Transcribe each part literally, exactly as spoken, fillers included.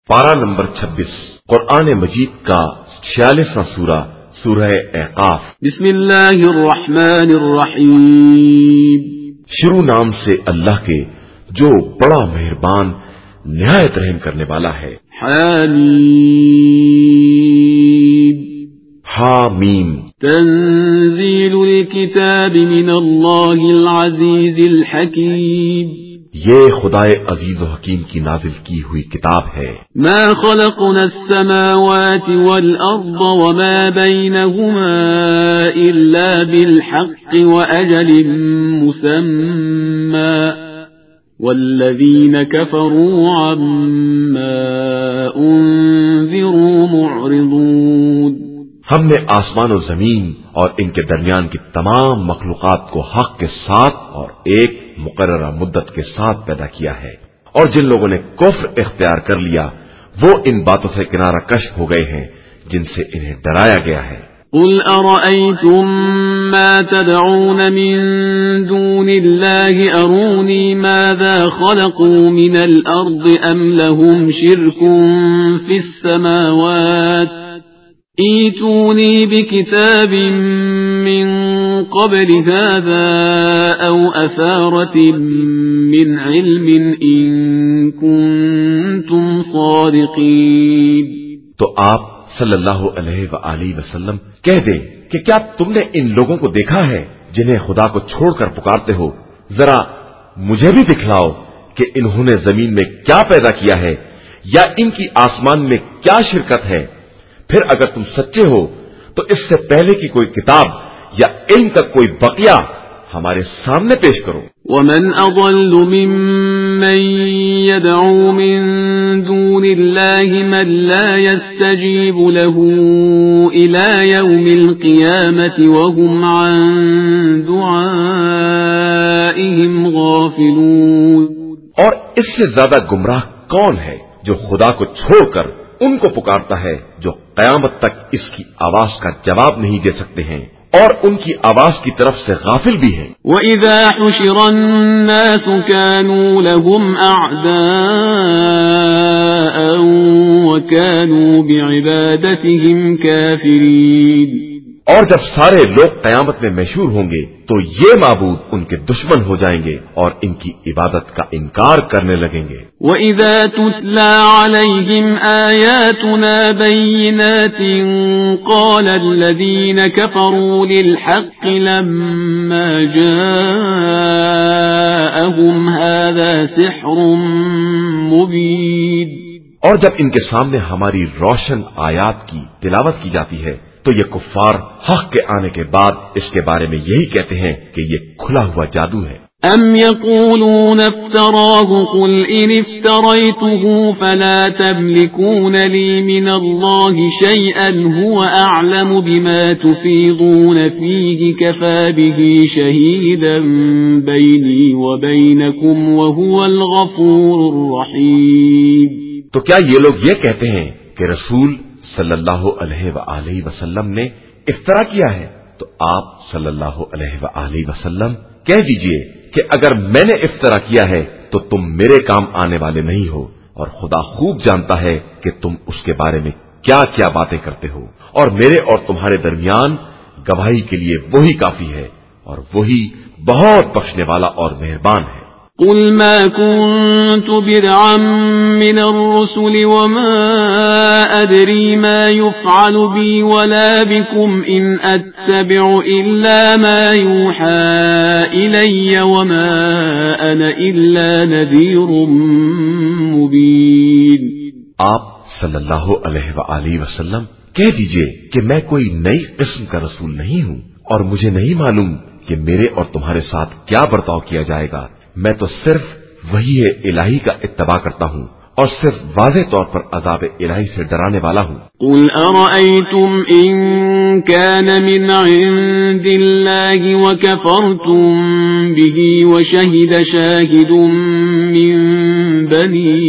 پارہ نمبر چھبیس قرآن مجید کا چھیالیسواں سورہ سورہ احقاف۔ بسم اللہ الرحمن الرحیم، شروع نام سے اللہ کے جو بڑا مہربان نہایت رحم کرنے والا ہے۔ حامیم حامیم تنزیل الکتاب من اللہ العزیز الحکیم، یہ خدائے عزیز و حکیم کی نازل کی ہوئی کتاب ہے۔ ما خلقنا السماوات والارض وما بینہما الا بالحق واجل مسمى والذین کفروا عما انذروا معرضون۔ ہم نے آسمان و زمین اور ان کے درمیان کی تمام مخلوقات کو حق کے ساتھ اور ایک مقررہ مدت کے ساتھ پیدا کیا ہے، اور جن لوگوں نے کفر اختیار کر لیا وہ ان باتوں سے کنارہ کش ہو گئے ہیں جن سے انہیں ڈرایا گیا ہے۔ قل ارأيتم ما تدعون من دون الله اروني ماذا خلقوا من الارض ام لهم شرك في السماوات ایتونی بکتاب من قبل هذا او اثارة من علم ان کنتم صادقین۔ تو آپ صلی اللہ علیہ وآلہ وسلم کہہ دیں کہ کیا تم نے ان لوگوں کو دیکھا ہے جنہیں خدا کو چھوڑ کر پکارتے ہو؟ ذرا مجھے بھی دکھلاؤ کہ انہوں نے زمین میں کیا پیدا کیا ہے یا ان کی آسمان میں کیا شرکت ہے۔ پھر اگر تم سچے ہو تو اس سے پہلے کی کوئی کتاب یا علم کا کوئی بقیہ ہمارے سامنے پیش کرو۔ ومن اضل ممن يدعو من دون الله من لا يستجيب له الى يوم القيامة وهم عن دعائهم غافلون۔ اور اس سے زیادہ گمراہ کون ہے جو خدا کو چھوڑ کر ان کو پکارتا ہے جو قیامت تک اس کی آواز کا جواب نہیں دے سکتے ہیں اور ان کی آواز کی طرف سے غافل بھی ہیں۔ وَإِذَا حُشِرَ النَّاسُ كَانُوا لَهُمْ أَعْدَاءً وَكَانُوا بِعِبَادَتِهِمْ كَافِرِينَ۔ اور جب سارے لوگ قیامت میں محشور ہوں گے تو یہ معبود ان کے دشمن ہو جائیں گے اور ان کی عبادت کا انکار کرنے لگیں گے۔ وَإِذَا تُتْلَى عَلَيْهِمْ آيَاتُنَا بَيِّنَاتٍ قَالَ الَّذِينَ كَفَرُوا لِلْحَقِّ لَمَّا جَاءَهُمْ هَذَا سِحْرٌ مُبِينٌ۔ اور جب ان کے سامنے ہماری روشن آیات کی تلاوت کی جاتی ہے تو یہ کفار حق کے آنے کے بعد اس کے بارے میں یہی کہتے ہیں کہ یہ کھلا ہوا جادو ہے۔ ام یقولون افتراہ قل ان افتریته فلا تملكون لی من اللہ شیئا هو اعلم بما تفیضون فیہ کفا به شہیدا بینی وبینکم وهو الغفور الرحیم۔ تو کیا یہ لوگ یہ کہتے ہیں کہ رسول صلی اللہ علیہ وآلہ وسلم نے افترا کیا ہے؟ تو آپ صلی اللہ علیہ وآلہ وسلم کہہ دیجئے کہ اگر میں نے افترا کیا ہے تو تم میرے کام آنے والے نہیں ہو، اور خدا خوب جانتا ہے کہ تم اس کے بارے میں کیا کیا باتیں کرتے ہو، اور میرے اور تمہارے درمیان گواہی کے لیے وہی کافی ہے اور وہی بہت بخشنے والا اور مہربان ہے۔ قل ما كنت بدعا من الرسل وما أدري ما يفعل بي ولا بكم إن أتبع إلا ما يوحى إلي وما أنا إلا نذير مبين۔ آپ صلی اللہ علیہ وآلہ وسلم کہہ دیجئے کہ میں کوئی نئی قسم کا رسول نہیں ہوں، اور مجھے نہیں معلوم کہ میرے اور تمہارے ساتھ کیا برتاؤ کیا جائے گا۔ میں تو صرف وحی الہی کا اتباع کرتا ہوں اور صرف واضح طور پر عذاب الہی سے ڈرانے والا ہوں۔ قل ارأيتم ان كان من عند الله وكفرتم به وشهد شاهد من بني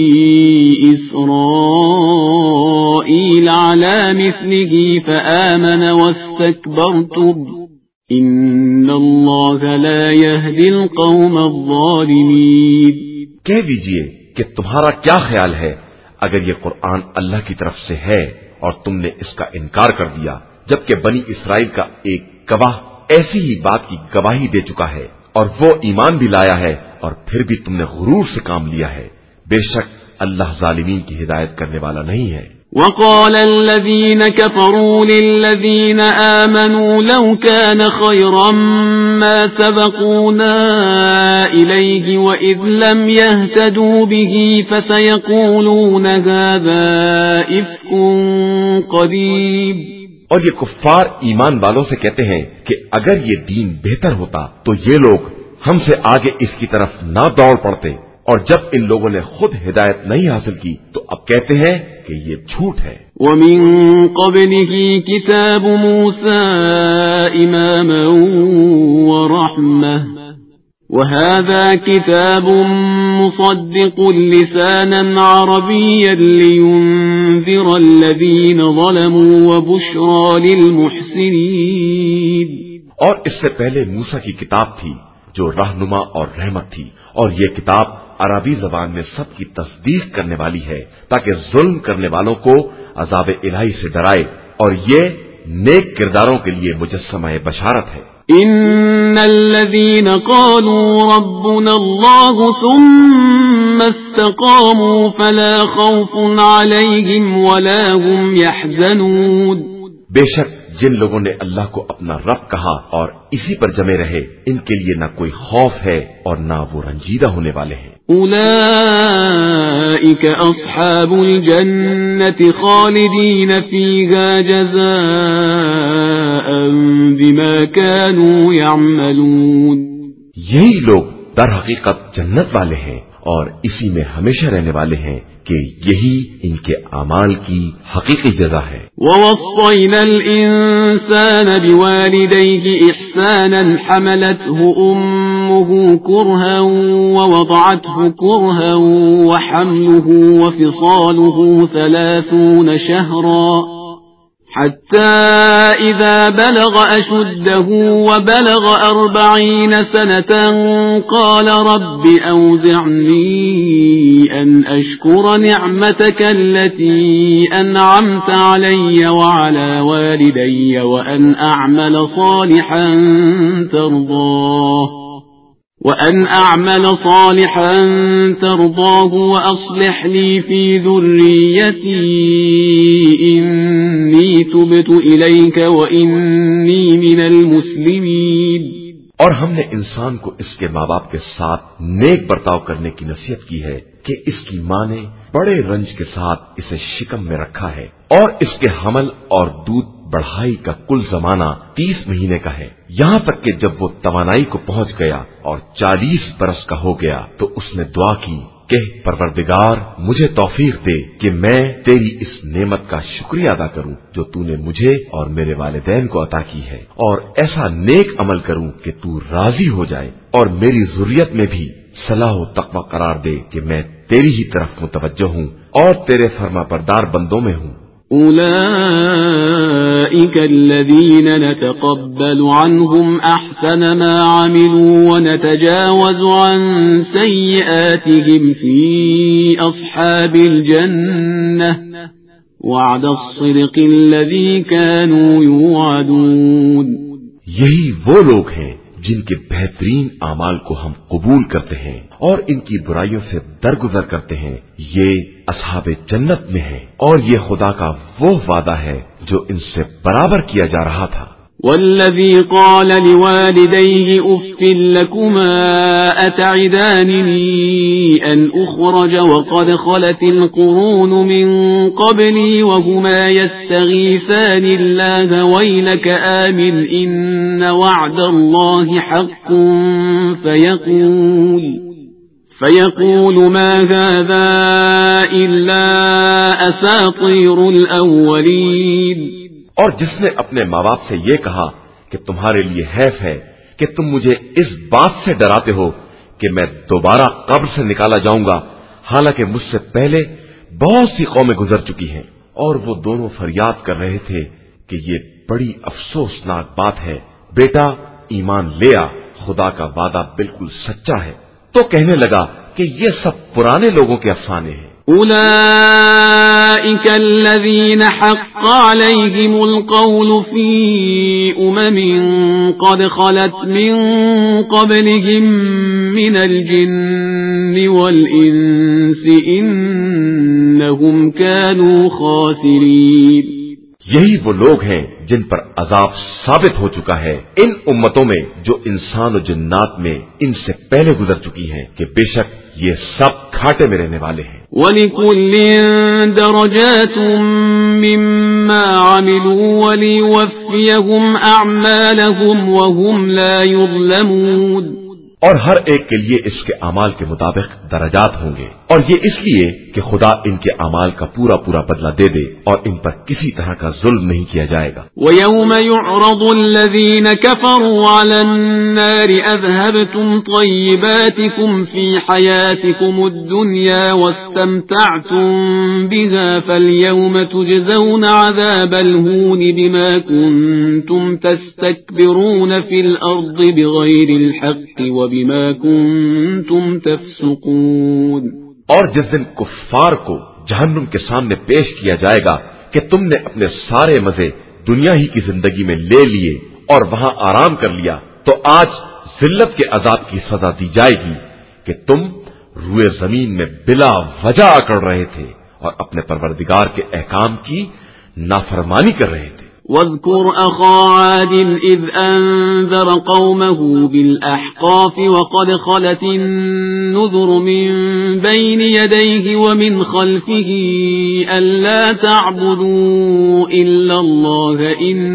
إسرائيل على مثله فآمن واستكبرتم ان اللہ لا يهدي القوم الظالمین۔ کہہ دیجئے کہ تمہارا کیا خیال ہے اگر یہ قرآن اللہ کی طرف سے ہے اور تم نے اس کا انکار کر دیا جبکہ بنی اسرائیل کا ایک گواہ ایسی ہی بات کی گواہی دے چکا ہے اور وہ ایمان بھی لایا ہے اور پھر بھی تم نے غرور سے کام لیا ہے، بے شک اللہ ظالمین کی ہدایت کرنے والا نہیں ہے۔ وقال الذين كفروا للذين آمنوا لو كان خيرا ما سبقونا إليه وإذ لم يهتدوا به فسيقولون هذا إفك قديم۔ اور یہ کفار ایمان والوں سے کہتے ہیں کہ اگر یہ دین بہتر ہوتا تو یہ لوگ ہم سے آگے اس کی طرف نہ دوڑ پڑتے، اور جب ان لوگوں نے خود ہدایت نہیں حاصل کی تو اب کہتے ہیں کہ یہ جھوٹ ہے۔ وَمِن قَبْلِهِ كِتَابُ مُوسَى إِمَامًا وَرَحْمَةً وَهَذَا كِتَابٌ مُصَدِّقٌ لِسَانًا عَرَبِيًّا لِيُنذِرَ الَّذِينَ ظَلَمُوا وَبُشْرَى لِلْمُحْسِنِينَ۔ اور اس سے پہلے موسیٰ کی کتاب تھی جو رہنما اور رحمت تھی، اور یہ کتاب عربی زبان میں سب کی تصدیق کرنے والی ہے تاکہ ظلم کرنے والوں کو عذاب الہی سے ڈرائے، اور یہ نیک کرداروں کے لیے مجسمہ بشارت ہے۔ ان الذين قالوا ربنا الله ثم استقاموا فلا خوف عليهم ولا هم يحزنون۔ بے شک جن لوگوں نے اللہ کو اپنا رب کہا اور اسی پر جمے رہے، ان کے لیے نہ کوئی خوف ہے اور نہ وہ رنجیدہ ہونے والے ہیں۔ اولئک اصحاب الجنة خالدین فیہا جزاء بما كانوا يعملون۔ یہی لوگ در حقیقت جنت والے ہیں اور اسی میں ہمیشہ رہنے والے ہیں کہ یہی ان کے اعمال کی حقیقی جزا ہے۔ وَوَصَّيْنَا الْإِنسَانَ بِوَالِدَيْهِ إِحْسَانًا حَمَلَتْهُ أُمُّهُ كُرْهًا وَوَضَعَتْهُ كُرْهًا وَحَمْلُهُ وَفِصَالُهُ ثَلَاثُونَ شَهْرًا حتى إذا بلغ أشده وبلغ أربعين سنة قال رب أوزعني أن أشكر نعمتك التي أنعمت علي وعلى والدي وأن أعمل صالحا ترضاه وأن أعمل صالحا ترضاه وأصلح لي في ذريتي إني تبت إليك وإني من المسلمين۔ اور ہم نے انسان کو اس کے ماں باپ کے ساتھ نیک برتاؤ کرنے کی نصیحت کی ہے کہ اس کی ماں نے بڑے رنج کے ساتھ اسے شکم میں رکھا ہے، اور اس کے حمل اور دودھ بڑھائی کا کل زمانہ تیس مہینے کا ہے، یہاں تک کہ جب وہ توانائی کو پہنچ گیا اور چالیس برس کا ہو گیا تو اس نے دعا کی کہ پروردگار مجھے توفیق دے کہ میں تیری اس نعمت کا شکریہ ادا کروں جو تو نے مجھے اور میرے والدین کو عطا کی ہے، اور ایسا نیک عمل کروں کہ تو راضی ہو جائے، اور میری ذریت میں بھی صلاح و تقوی قرار دے کہ میں تیری ہی طرف متوجہ ہوں اور تیرے فرما بردار بندوں میں ہوں۔ أولئك الذين نتقبل عنهم أحسن ما عملوا ونتجاوز عن سيئاتهم في أصحاب الجنة وعد الصدق الذي كانوا يوعدون۔ یہی وہ لوگ ہیں جن کے بہترین اعمال کو ہم قبول کرتے ہیں اور ان کی برائیوں سے درگزر کرتے ہیں، یہ اصحاب جنت میں ہیں، اور یہ خدا کا وہ وعدہ ہے جو ان سے برابر کیا جا رہا تھا۔ والذي قال لوالديه أف لكما أتعدانني أن أخرج وقد خلت القرون من قبلي وهما يستغيثان الله ويلك آمن إن وعد الله حق فيقول فيقول ما هذا إلا أساطير الأولين۔ اور جس نے اپنے ماں باپ سے یہ کہا کہ تمہارے لیے حیف ہے کہ تم مجھے اس بات سے ڈراتے ہو کہ میں دوبارہ قبر سے نکالا جاؤں گا، حالانکہ مجھ سے پہلے بہت سی قومیں گزر چکی ہیں، اور وہ دونوں فریاد کر رہے تھے کہ یہ بڑی افسوسناک بات ہے، بیٹا ایمان لیا، خدا کا وعدہ بالکل سچا ہے۔ تو کہنے لگا کہ یہ سب پرانے لوگوں کے افسانے ہیں۔ أولئك الذين حق عليهم القول في أمم قد خلت من قبلهم من الجن والإنس إنهم كانوا خاسرين. یہی وہ لوگ ہیں جن پر عذاب ثابت ہو چکا ہے ان امتوں میں جو انسان و جنات میں ان سے پہلے گزر چکی ہیں کہ بے شک یہ سب گھاٹے میں رہنے والے ہیں. وَلِكُلٍّ دَرَجَاتٌ مِّمَّا عَمِلُوا وَلِيُوَفِّيَهُمْ أَعْمَالَهُمْ وَهُمْ لَا يُظْلَمُونَ. اور ہر ایک کے لیے اس کے اعمال کے مطابق درجات ہوں گے، اور یہ اس لیے کہ خدا ان کے اعمال کا پورا پورا بدلہ دے دے اور ان پر کسی طرح کا ظلم نہیں کیا جائے گا. وَيَوْمَ يُعْرَضُ الَّذِينَ كَفَرُوا عَلَى النَّارِ أَذْهَبْتُمْ طَيِّبَاتِكُمْ فِي حَيَاتِكُمُ الدُّنْيَا وَاسْتَمْتَعْتُمْ بِهَا فَالْيَوْمَ تُجْزَوْنَ عَذَابَ الْهُونِ بِمَا كُنتُمْ تَسْتَكْبِرُونَ فِي الْأَرْضِ بِغَيْرِ الْحَقِّ بما كنتم تفسقون. اور جس دن کفار کو جہنم کے سامنے پیش کیا جائے گا کہ تم نے اپنے سارے مزے دنیا ہی کی زندگی میں لے لیے اور وہاں آرام کر لیا، تو آج ذلت کے عذاب کی سزا دی جائے گی کہ تم روئے زمین میں بلا وجہ اکڑ رہے تھے اور اپنے پروردگار کے احکام کی نافرمانی کر رہے تھے. واذكر أخا عاد إذ أنذر قومه بالأحقاف وقد خلت النذر من بين يديه ومن خلفه ألا تعبدوا إلا الله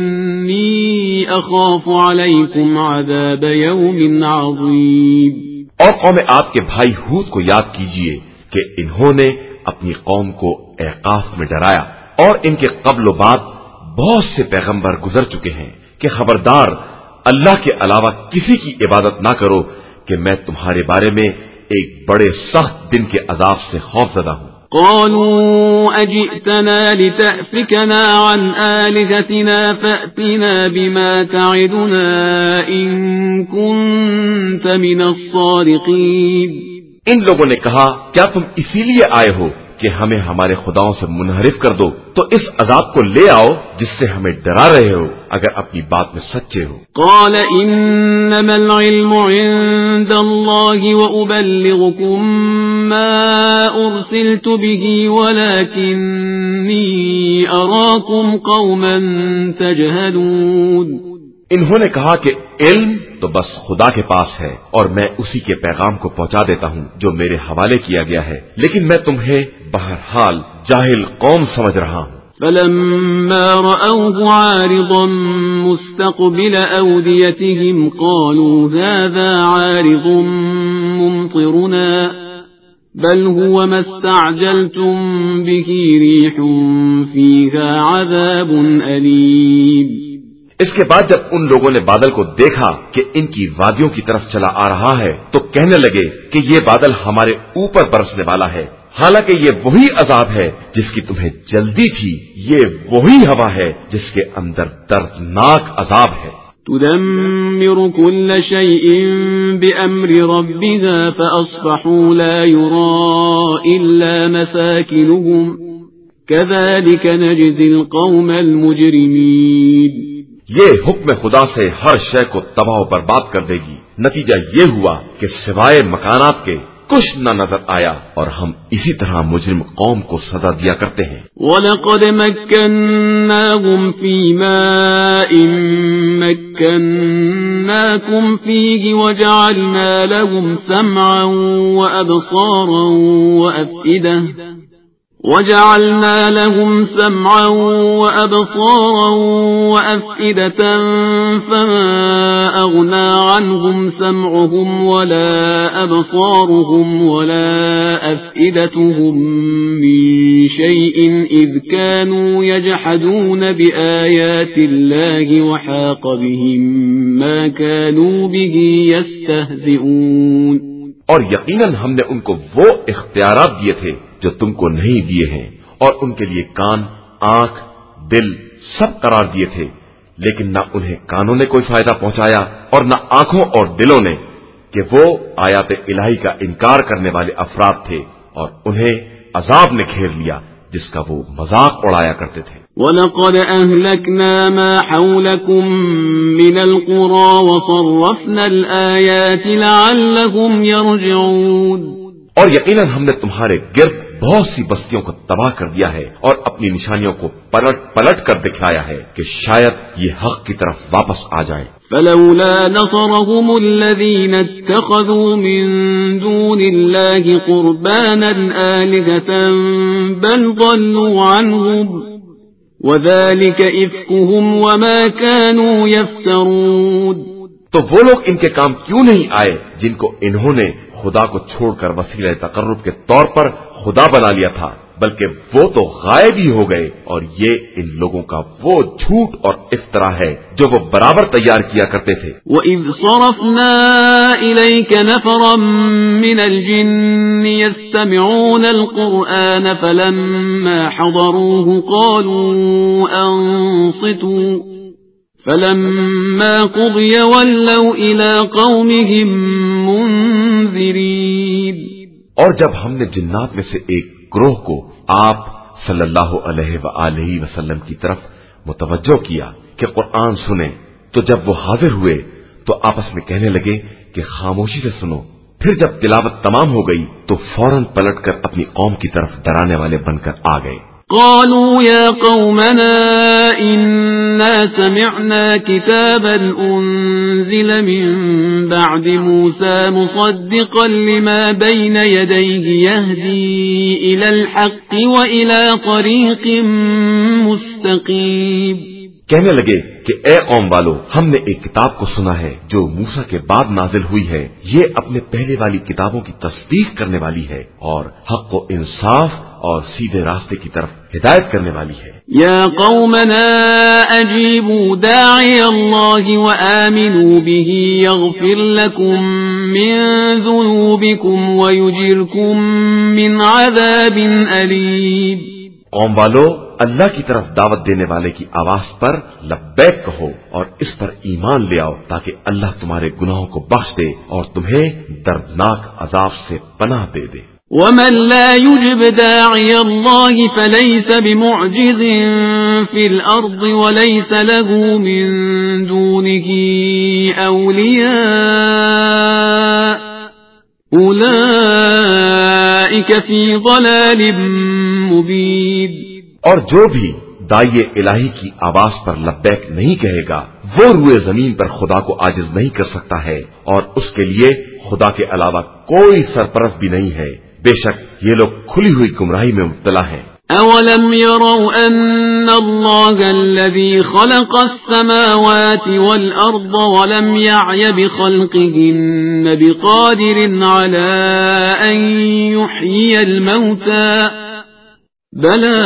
إني أخاف عليكم عذاب يوم عظيم. اور قوم عاد کے بھائی ہود کو یاد کیجئے کہ انہوں نے اپنی قوم کو احقاف میں ڈرایا، اور ان کے قبل و بعد بہت سے پیغمبر گزر چکے ہیں کہ خبردار اللہ کے علاوہ کسی کی عبادت نہ کرو کہ میں تمہارے بارے میں ایک بڑے سخت دن کے عذاب سے خوف زدہ ہوں. قالوا أجئتنا لتأفكنا عن آلهتنا فأتنا بما تعدنا إن كنت من الصادقين. ان لوگوں نے کہا کیا تم اسی لیے آئے ہو کہ ہمیں ہمارے خداؤں سے منحرف کر دو، تو اس عذاب کو لے آؤ جس سے ہمیں ڈرا رہے ہو اگر اپنی بات میں سچے ہو. قال انما العلم عند الله وابلغكم ما ارسلت به ولكني اراكم قوما تجهلون. انہوں نے کہا کہ علم تو بس خدا کے پاس ہے اور میں اسی کے پیغام کو پہنچا دیتا ہوں جو میرے حوالے کیا گیا ہے، لیکن میں تمہیں بہرحال جاہل قوم سمجھ رہا ہوں. فلما رأوه عارضا مستقبل أوديتهم قالوا هذا عارض ممطرنا بل هو ما استعجلتم به ريح فيها عذاب أليم. اس کے بعد جب ان لوگوں نے بادل کو دیکھا کہ ان کی وادیوں کی طرف چلا آ رہا ہے تو کہنے لگے کہ یہ بادل ہمارے اوپر برسنے والا ہے، حالانکہ یہ وہی عذاب ہے جس کی تمہیں جلدی تھی، یہ وہی ہوا ہے جس کے اندر دردناک عذاب ہے. تدمر كل شيء بأمر ربها فأصبحوا لا يرى إلا مساكنهم كذلك نجزي القوم المجرمين. یہ حکم خدا سے ہر شے کو تباہ و برباد کر دے گی. نتیجہ یہ ہوا کہ سوائے مکانات کے کچھ نہ نظر آیا، اور ہم اسی طرح مجرم قوم کو سزا دیا کرتے ہیں. وَلَقَدْ مَكَّنَّاهُمْ فِي مَاءٍ مَكَّنَّاكُمْ فِيهِ وَجَعَلْنَا لَهُمْ سَمْعًا وَأَبْصَارًا وَأَفْئِدَةً وَجَعَلْنَا لَهُمْ سَمْعًا وَأَبْصَارًا وَأَفْئِدَةً فَمَا أَغْنَى عَنْهُمْ سَمْعُهُمْ وَلَا أَبْصَارُهُمْ وَلَا أَفْئِدَتُهُمْ مِنْ شَيْءٍ إِذْ كَانُوا يَجْحَدُونَ بِآيَاتِ اللَّهِ وَحَاقَ بِهِمْ مَا كَانُوا بِهِ يَسْتَهْزِئُونَ. اور یقیناً ہم نے ان کو وہ اختیارات دیے تھے جو تم کو نہیں دیے ہیں، اور ان کے لیے کان، آنکھ، دل سب قرار دیے تھے، لیکن نہ انہیں کانوں نے کوئی فائدہ پہنچایا اور نہ آنکھوں اور دلوں نے، کہ وہ آیات الہی کا انکار کرنے والے افراد تھے اور انہیں عذاب نے گھیر لیا جس کا وہ مذاق اڑایا کرتے تھے۔ وَلَقَدْ أَهْلَكْنَا مَا حَوْلَكُمْ مِنَ الْقُرَى وَصَرَّفْنَا الْآيَاتِ لَعَلَّهُمْ يَرْجِعُونَ، اور یقیناً ہم نے تمہارے گرد بہت سی بستیوں کو تباہ کر دیا ہے اور اپنی نشانیوں کو پلٹ پلٹ کر دکھایا ہے کہ شاید یہ حق کی طرف واپس آ جائے۔ فَلَوْلَا نَصَرَهُمُ الَّذِينَ اتَّخَذُوا مِن دُونِ اللَّهِ قُرْبَانًا آلِهَةً بَلْ ضَلُّوا عَنْهُمْ وَذَلِكَ إِفْكُهُمْ وَمَا كَانُوا يَفْتَرُونَ، تو وہ لوگ ان کے کام کیوں نہیں آئے جن کو انہوں نے خدا کو چھوڑ کر وسیلہ تقرب کے طور پر خدا بنا لیا تھا، بلکہ وہ تو غائب ہی ہو گئے، اور یہ ان لوگوں کا وہ جھوٹ اور افترا ہے جو وہ برابر تیار کیا کرتے تھے۔ وَإِذْ صَرَفْنَا إِلَيْكَ نَفَرًا مِنَ الْجِنِّ يَسْتَمِعُونَ الْقُرْآنَ فَلَمَّا حَضَرُوهُ قَالُوا أَنصِتُوا فَلَمَّا قُضِيَ وَلَّوْا إِلَى قَوْمِهِمْ مُنذِرِينَ، اور جب ہم نے جنات میں سے ایک گروہ کو آپ صلی اللہ علیہ وآلہ وسلم کی طرف متوجہ کیا کہ قرآن سنیں، تو جب وہ حاضر ہوئے تو آپس میں کہنے لگے کہ خاموشی سے سنو، پھر جب تلاوت تمام ہو گئی تو فوراً پلٹ کر اپنی قوم کی طرف ڈرانے والے بن کر آ گئے۔ قالوا يا قومنا إنا سمعنا كتابا أنزل من بعد موسى مصدقا لما بين يديه يهدي إلى الحق وإلى طريق مستقيم، کہنے لگے کہ اے قوم والو، ہم نے ایک کتاب کو سنا ہے جو موسیٰ کے بعد نازل ہوئی ہے، یہ اپنے پہلے والی کتابوں کی تصدیق کرنے والی ہے اور حق و انصاف اور سیدھے راستے کی طرف ہدایت کرنے والی ہے۔ یا قومنا اجیبوا داعی اللہ وآمنوا به یغفر لکم من ذنوبکم ویجرکم من عذاب علیم، قوم والو، اللہ کی طرف دعوت دینے والے کی آواز پر لبیک کہو اور اس پر ایمان لے آؤ تاکہ اللہ تمہارے گناہوں کو بخش دے اور تمہیں دردناک عذاب سے پناہ دے دے۔ ومن لا يجب داعي الله فليس بمعجز في الأرض وليس له من دونه أولياء أولئك في ضلال مبين، اور جو بھی داعی الہی کی آواز پر لبیک نہیں کہے گا وہ روئے زمین پر خدا کو عاجز نہیں کر سکتا ہے، اور اس کے لیے خدا کے علاوہ کوئی سرپرست بھی نہیں ہے، بے شک یہ لوگ کھلی ہوئی گمراہی میں مبتلا ہیں۔ اولم يروا ان الله الذي خلق السماوات والارض ولم يعي بخلقهن بقادر على ان يحيي الموتى بلى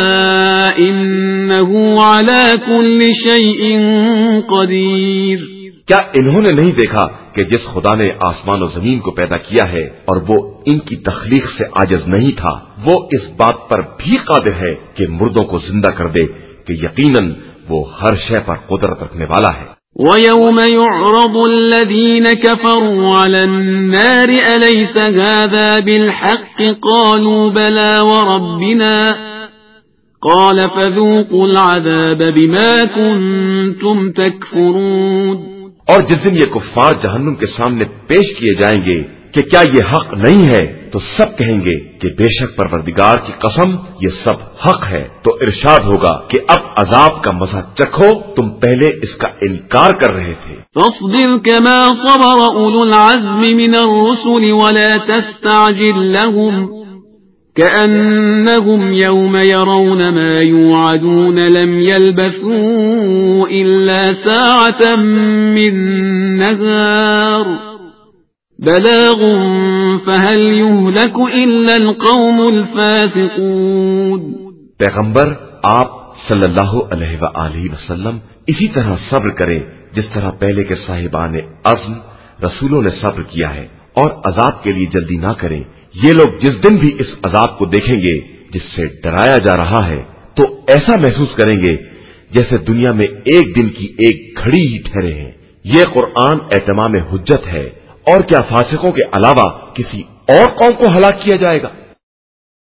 انه على كل شيء قدير، کیا انہوں نے نہیں دیکھا کہ جس خدا نے آسمان و زمین کو پیدا کیا ہے اور وہ ان کی تخلیق سے عاجز نہیں تھا، وہ اس بات پر بھی قادر ہے کہ مردوں کو زندہ کر دے، کہ یقیناً وہ ہر شے پر قدرت رکھنے والا ہے۔ وَيَوْمَ يُعْرَضُ الَّذِينَ كَفَرُوا عَلَى النَّارِ أَلَيْسَ هَذَا بِالْحَقِّ قَالُوا بَلَى وَرَبِّنَا قَالَ فَذُوقُوا الْعَذَابَ بِمَا كُنتُمْ تَكْفُرُونَ، اور جس دن یہ کفار جہنم کے سامنے پیش کیے جائیں گے کہ کیا یہ حق نہیں ہے، تو سب کہیں گے کہ بے شک پروردگار کی قسم یہ سب حق ہے، تو ارشاد ہوگا کہ اب عذاب کا مزہ چکھو، تم پہلے اس کا انکار کر رہے تھے۔ فاصبر كما صبر أولو العزم من الرسل ولا تستعجل لهم كأنهم يوم يرون ما يوعدون لم يلبثوا إلا ساعة من نهار بلاغ فهل يهلك إلا القوم الفاسقون۔ پیغمبر آپ صلی اللہ علیہ وآلہ وسلم اسی طرح صبر کریں جس طرح پہلے کے صاحبان عزم رسولوں نے صبر کیا ہے، اور عذاب کے لیے جلدی نہ کریں۔ یہ لوگ جس دن بھی اس عذاب کو دیکھیں گے جس سے ڈرایا جا رہا ہے تو ایسا محسوس کریں گے جیسے دنیا میں ایک دن کی ایک گھڑی ہی ٹھہرے ہیں۔ یہ قرآن اہتمام حجت ہے، اور کیا فاسقوں کے علاوہ کسی اور قوم کو ہلاک کیا جائے گا؟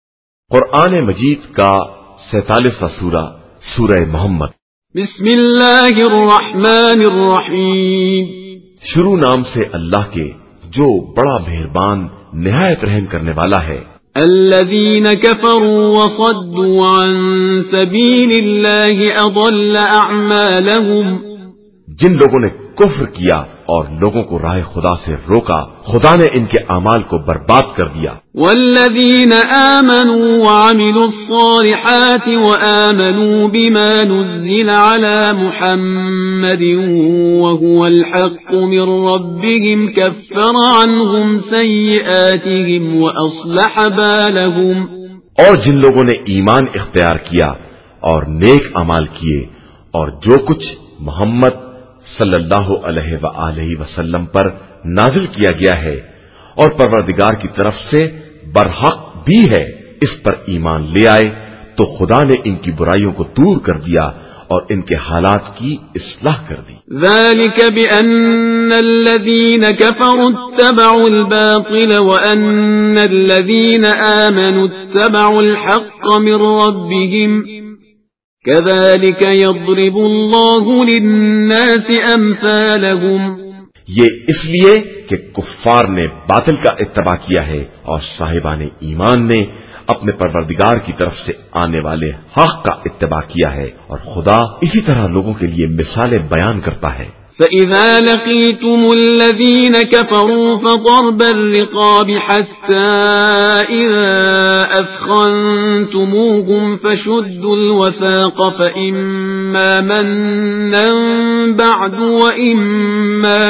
قرآن مجید کا سینتالیسواں سورہ سورہ محمد۔ بسم اللہ الرحمن الرحیم، شروع نام سے اللہ کے جو بڑا مہربان نہایت رحم کرنے والا ہے۔ الذین کفروا وصدوا عن سبیل اللہ اضل اعمالهم، جن لوگوں نے کفر کیا اور لوگوں کو راہ خدا سے روکا، خدا نے ان کے اعمال کو برباد کر دیا۔ والذین آمنوا وعملوا الصالحات وآمنوا بما نزل على محمد وهو الحق من ربهم كفر عنهم سیئاتهم وأصلح بالهم، اور جن لوگوں نے ایمان اختیار کیا اور نیک اعمال کیے اور جو کچھ محمد صلی اللہ علیہ وآلہ وسلم پر نازل کیا گیا ہے اور پروردگار کی طرف سے برحق بھی ہے، اس پر ایمان لے آئے تو خدا نے ان کی برائیوں کو دور کر دیا اور ان کے حالات کی اصلاح کر دی۔ ذلك بأن الذين كفروا اتبعوا الباطل وأن الذين آمنوا اتبعوا الحق من ربهم كذلك يضرب الله للناس أمثالهم، یہ اس لیے کہ کفار نے باطل کا اتباع کیا ہے اور صاحبان ایمان نے اپنے پروردگار کی طرف سے آنے والے حق کا اتباع کیا ہے، اور خدا اسی طرح لوگوں کے لیے مثالیں بیان کرتا ہے۔ فَإِذَا لَقِيتُمُ الَّذِينَ كَفَرُوا فَضَرْبَ الرِّقَابِ حَتَّى إِذَا أَثْخَنْتُمُوهُمْ فَشُدُّوا الْوَثَاقَ فَإِمَّا مَنًّا بَعْدُ وَإِمَّا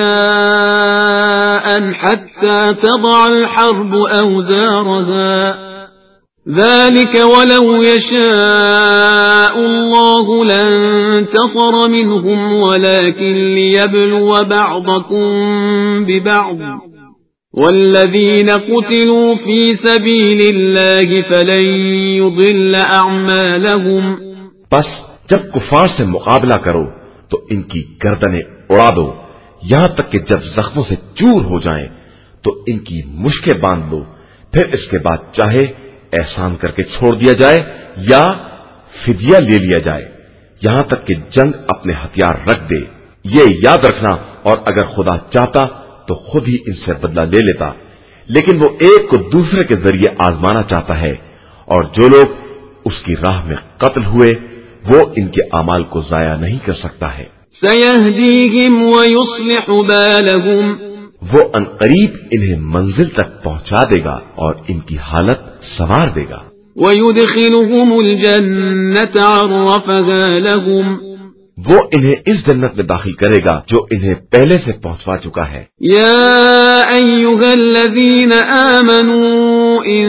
فِدَاءً حَتَّى تَضَعَ الْحَرْبُ أَوْزَارَهَا، ذلك ولو يشاء الله لانتصر منهم ولكن ليبلو بعضكم ببعض، والذين قتلوا في سبيل الله فلن يضل أعمالهم۔ بس جب کفار سے مقابلہ کرو تو ان کی گردنیں اڑا دو یہاں تک کہ جب زخموں سے چور ہو جائیں تو ان کی مشکیں باندھ لو، پھر اس کے بعد چاہے احسان کر کے چھوڑ دیا جائے یا فدیہ لے لیا جائے، یہاں تک کہ جنگ اپنے ہتھیار رکھ دے۔ یہ یاد رکھنا، اور اگر خدا چاہتا تو خود ہی ان سے بدلہ لے لیتا، لیکن وہ ایک کو دوسرے کے ذریعے آزمانا چاہتا ہے، اور جو لوگ اس کی راہ میں قتل ہوئے وہ ان کے اعمال کو ضائع نہیں کر سکتا ہے۔ سَيَهْدِيهِمْ وَيُصْلِحُ بَالَهُمْ، وہ انقریب انہیں منزل تک پہنچا دے گا اور ان کی حالت سنوار دے گا۔ وَيُدْخِلُهُمُ الْجَنَّةَ عَرَّفَهَا لَهُمْ، وہ انہیں اس جنت میں داخل کرے گا جو انہیں پہلے سے پہنچوا چکا ہے۔ يَا أَيُّهَا الَّذِينَ آمَنُوا إِن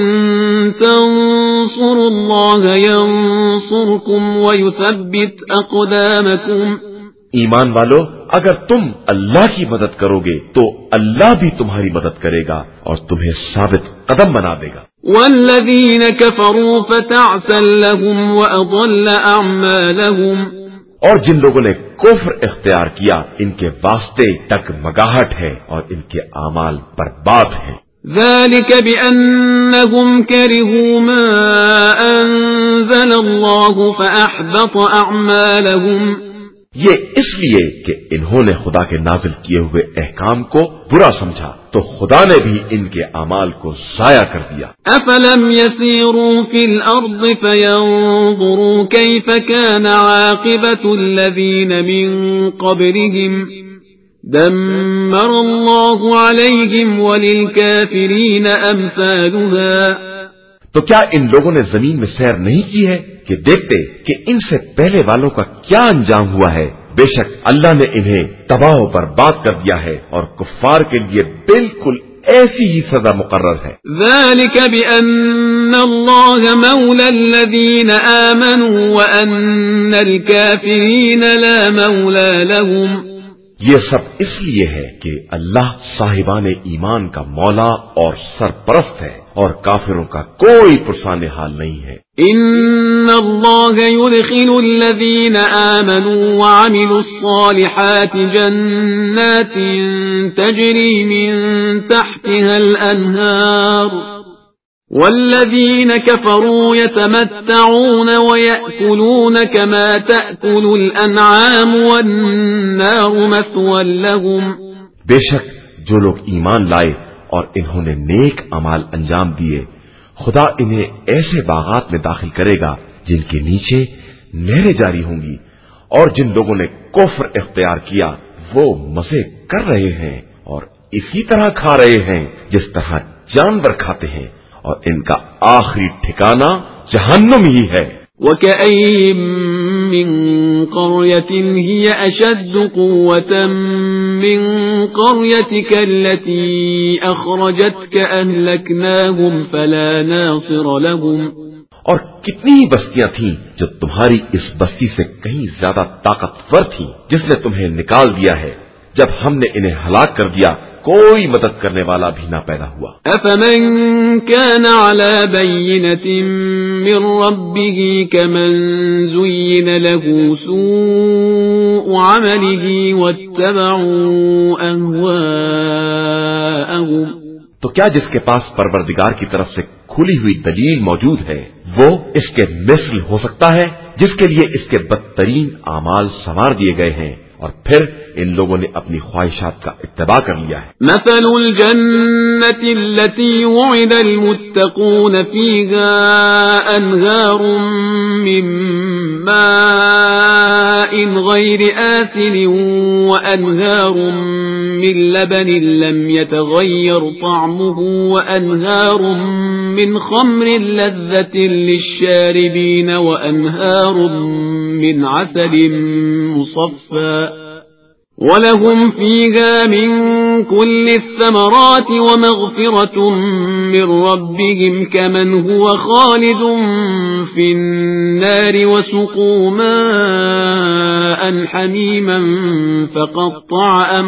تَنصُرُوا اللَّهَ يَنصُرْكُمْ وَيُثَبِّتْ أَقْدَامَكُمْ، ایمان والو، اگر تم اللہ کی مدد کرو گے تو اللہ بھی تمہاری مدد کرے گا اور تمہیں ثابت قدم بنا دے گا۔ وَالَّذِينَ كَفَرُوا فَتَعْسًا لَهُمْ وَأَضَلَّ أَعْمَالَهُمْ، اور جن لوگوں نے کفر اختیار کیا ان کے واسطے ڈگمگاہٹ ہے اور ان کے اعمال برباد ہیں۔ ذلك بأنهم كرهوا ما أنزل الله فأحبط أعمالهم، یہ اس لیے کہ انہوں نے خدا کے نازل کیے ہوئے احکام کو برا سمجھا تو خدا نے بھی ان کے اعمال کو ضائع کر دیا۔ أفلم يسيروا في الأرض فينظروا كيف كان عاقبة الذين من قبلهم دمر الله عليهم وللكافرين أمثالها، تو کیا ان لوگوں نے زمین میں سیر نہیں کی ہے کہ دیکھتے کہ ان سے پہلے والوں کا کیا انجام ہوا ہے؟ بے شک اللہ نے انہیں تباہ و برباد کر دیا ہے اور کفار کے لیے بالکل ایسی ہی سزا مقرر ہے۔ ذلك بأن الله مولى الذين آمنوا وأن الكافرين لا مولى لهم، یہ سب اس لیے ہے کہ اللہ صاحبان ایمان کا مولا اور سرپرست ہے اور کافروں کا کوئی پرسان حال نہیں ہے۔ ان اللہ يدخل الذین آمنوا وعملوا الصالحات جنات تجری من تحتها الانہار والذين كفروا يتمتعون ويأكلون كما تأكل الأنعام والنار مثوى لهم. بے شک جو لوگ ایمان لائے اور انہوں نے نیک اعمال انجام دیے، خدا انہیں ایسے باغات میں داخل کرے گا جن کے نیچے نہریں جاری ہوں گی، اور جن لوگوں نے کفر اختیار کیا وہ مزے کر رہے ہیں اور اسی طرح کھا رہے ہیں جس طرح جانور کھاتے ہیں، اور ان کا آخری ٹھکانہ جہنم ہی ہے. وَكَأَيٍّ مِّن قَرْيَةٍ هِيَ أَشَدُّ قُوَّةً مِّن قَرْيَتِكَ الَّتِي أَخْرَجَتْكَ أَهْلَكْنَاهُمْ فَلَا نَاصِرَ لَهُمْ. اور کتنی ہی بستیاں تھیں جو تمہاری اس بستی سے کہیں زیادہ طاقتور تھیں جس نے تمہیں نکال دیا ہے، جب ہم نے انہیں ہلاک کر دیا کوئی مدد کرنے والا بھی نہ پیدا ہوا. أَفَمَنْ كَانَ عَلَى بَيِّنَةٍ مِّن رَّبِّهِ كَمَنْ زُيِّنَ لَهُ سُوءُ عَمَلِهِ وَاتَّبَعُوا أَهْوَاءَهُمْ. تو کیا جس کے پاس پروردگار کی طرف سے کھلی ہوئی دلیل موجود ہے وہ اس کے مثل ہو سکتا ہے جس کے لیے اس کے بدترین اعمال سنوار دیے گئے ہیں اور پھر ان لوگوں نے اپنی خواہشات کا اتباع کر لیا ہے. مثل الجنة التي وعد المتقون فيها أنهار من ماء غير آسن وأنهار من لبن لم يتغير طعمه وأنهار من خمر لذة للشاربين وأنهار من عسل مصفى ولهم فيها من كل الثمرات ومغفرة من ربهم كمن هو خالد في النار وسقوا ماء حميما فقطع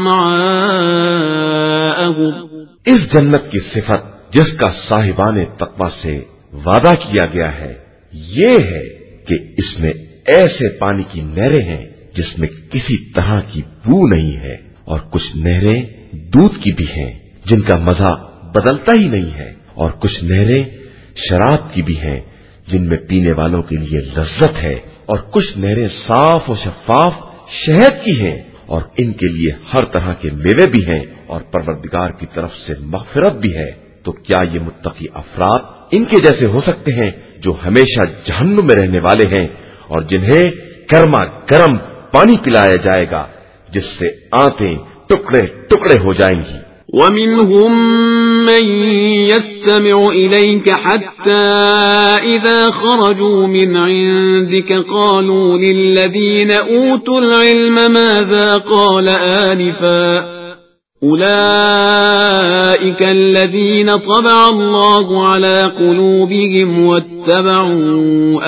أمعاءهم. اس جنت کی صفت جس کا صاحبان تقوی سے وعدہ کیا گیا ہے یہ ہے کہ اس میں ایسے پانی کی نہریں ہیں جس میں کسی طرح کی بو نہیں ہے، اور کچھ نہریں دودھ کی بھی ہیں جن کا مزہ بدلتا ہی نہیں ہے، اور کچھ نہریں شراب کی بھی ہیں جن میں پینے والوں کے لیے لذت ہے، اور کچھ نہریں صاف و شفاف شہد کی ہیں، اور ان کے لیے ہر طرح کے میوے بھی ہیں، اور پروردگار کی طرف سے مغفرت بھی ہے. تو کیا یہ متقی افراد ان کے جیسے ہو سکتے ہیں جو ہمیشہ جہنم میں رہنے والے ہیں اور جنہیں گرما گرم پانی پلایا جائے گا جس سے آنتیں ٹکڑے ٹکڑے ہو جائیں گی. وَمِنْهُمْ مَنْ يَسْتَمِعُ إِلَيْكَ حَتَّى إِذَا خَرَجُوا مِنْ عِنْدِكَ قَالُوا لِلَّذِينَ أُوتُوا الْعِلْمَ مَاذَا قَالَ آنِفًا أُولَئِكَ الَّذِينَ طَبَعَ اللَّهُ عَلَى قُلُوبِهِمْ وَاتَّبَعُوا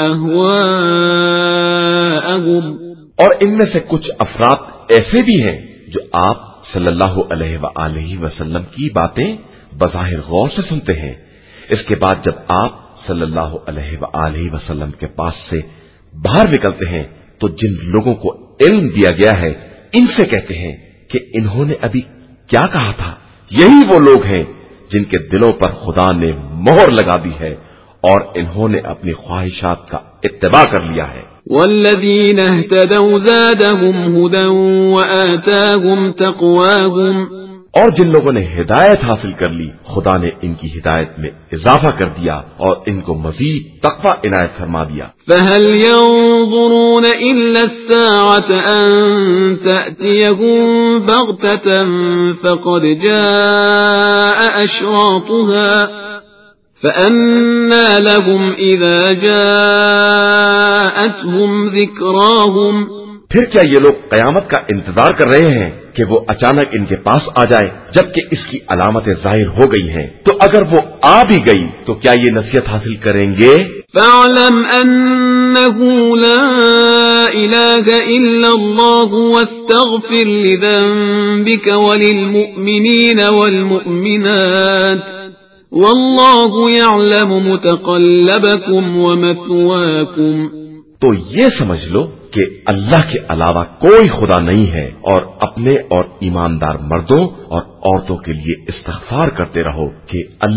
أَهْوَاءَهُمْ. اور ان میں سے کچھ افراد ایسے بھی ہیں جو آپ صلی اللہ علیہ وآلہ وسلم کی باتیں بظاہر غور سے سنتے ہیں، اس کے بعد جب آپ صلی اللہ علیہ وآلہ وسلم کے پاس سے باہر نکلتے ہیں تو جن لوگوں کو علم دیا گیا ہے ان سے کہتے ہیں کہ انہوں نے ابھی کیا کہا تھا. یہی وہ لوگ ہیں جن کے دلوں پر خدا نے مہر لگا دی ہے اور انہوں نے اپنی خواہشات کا اتباع کر لیا ہے. والذین اہتدوا زادهم هدى وآتاهم تقواهم. اور جن لوگوں نے ہدایت حاصل کر لی خدا نے ان کی ہدایت میں اضافہ کر دیا اور ان کو مزید تقوی عنایت فرما دیا. فهل ينظرون إلا الساعة أن تأتيهم بغتة فقد جاء أشراطها فأنى لهم إذا جاءتهم ذكراهم. پھر کیا یہ لوگ قیامت کا انتظار کر رہے ہیں کہ وہ اچانک ان کے پاس آ جائے جبکہ اس کی علامتیں ظاہر ہو گئی ہیں؟ تو اگر وہ آ بھی گئی تو کیا یہ نصیحت حاصل کریں گے؟ فاعلم أنه لا إله إلا الله واستغفر لذنبك وللمؤمنين والمؤمنات والله يعلم متقلبكم ومثواكم. تو یہ سمجھ لو کہ اللہ کے علاوہ کوئی خدا نہیں ہے اور اپنے اور ایماندار مردوں اور عورتوں کے لیے استغفار کرتے رہو کہ اللہ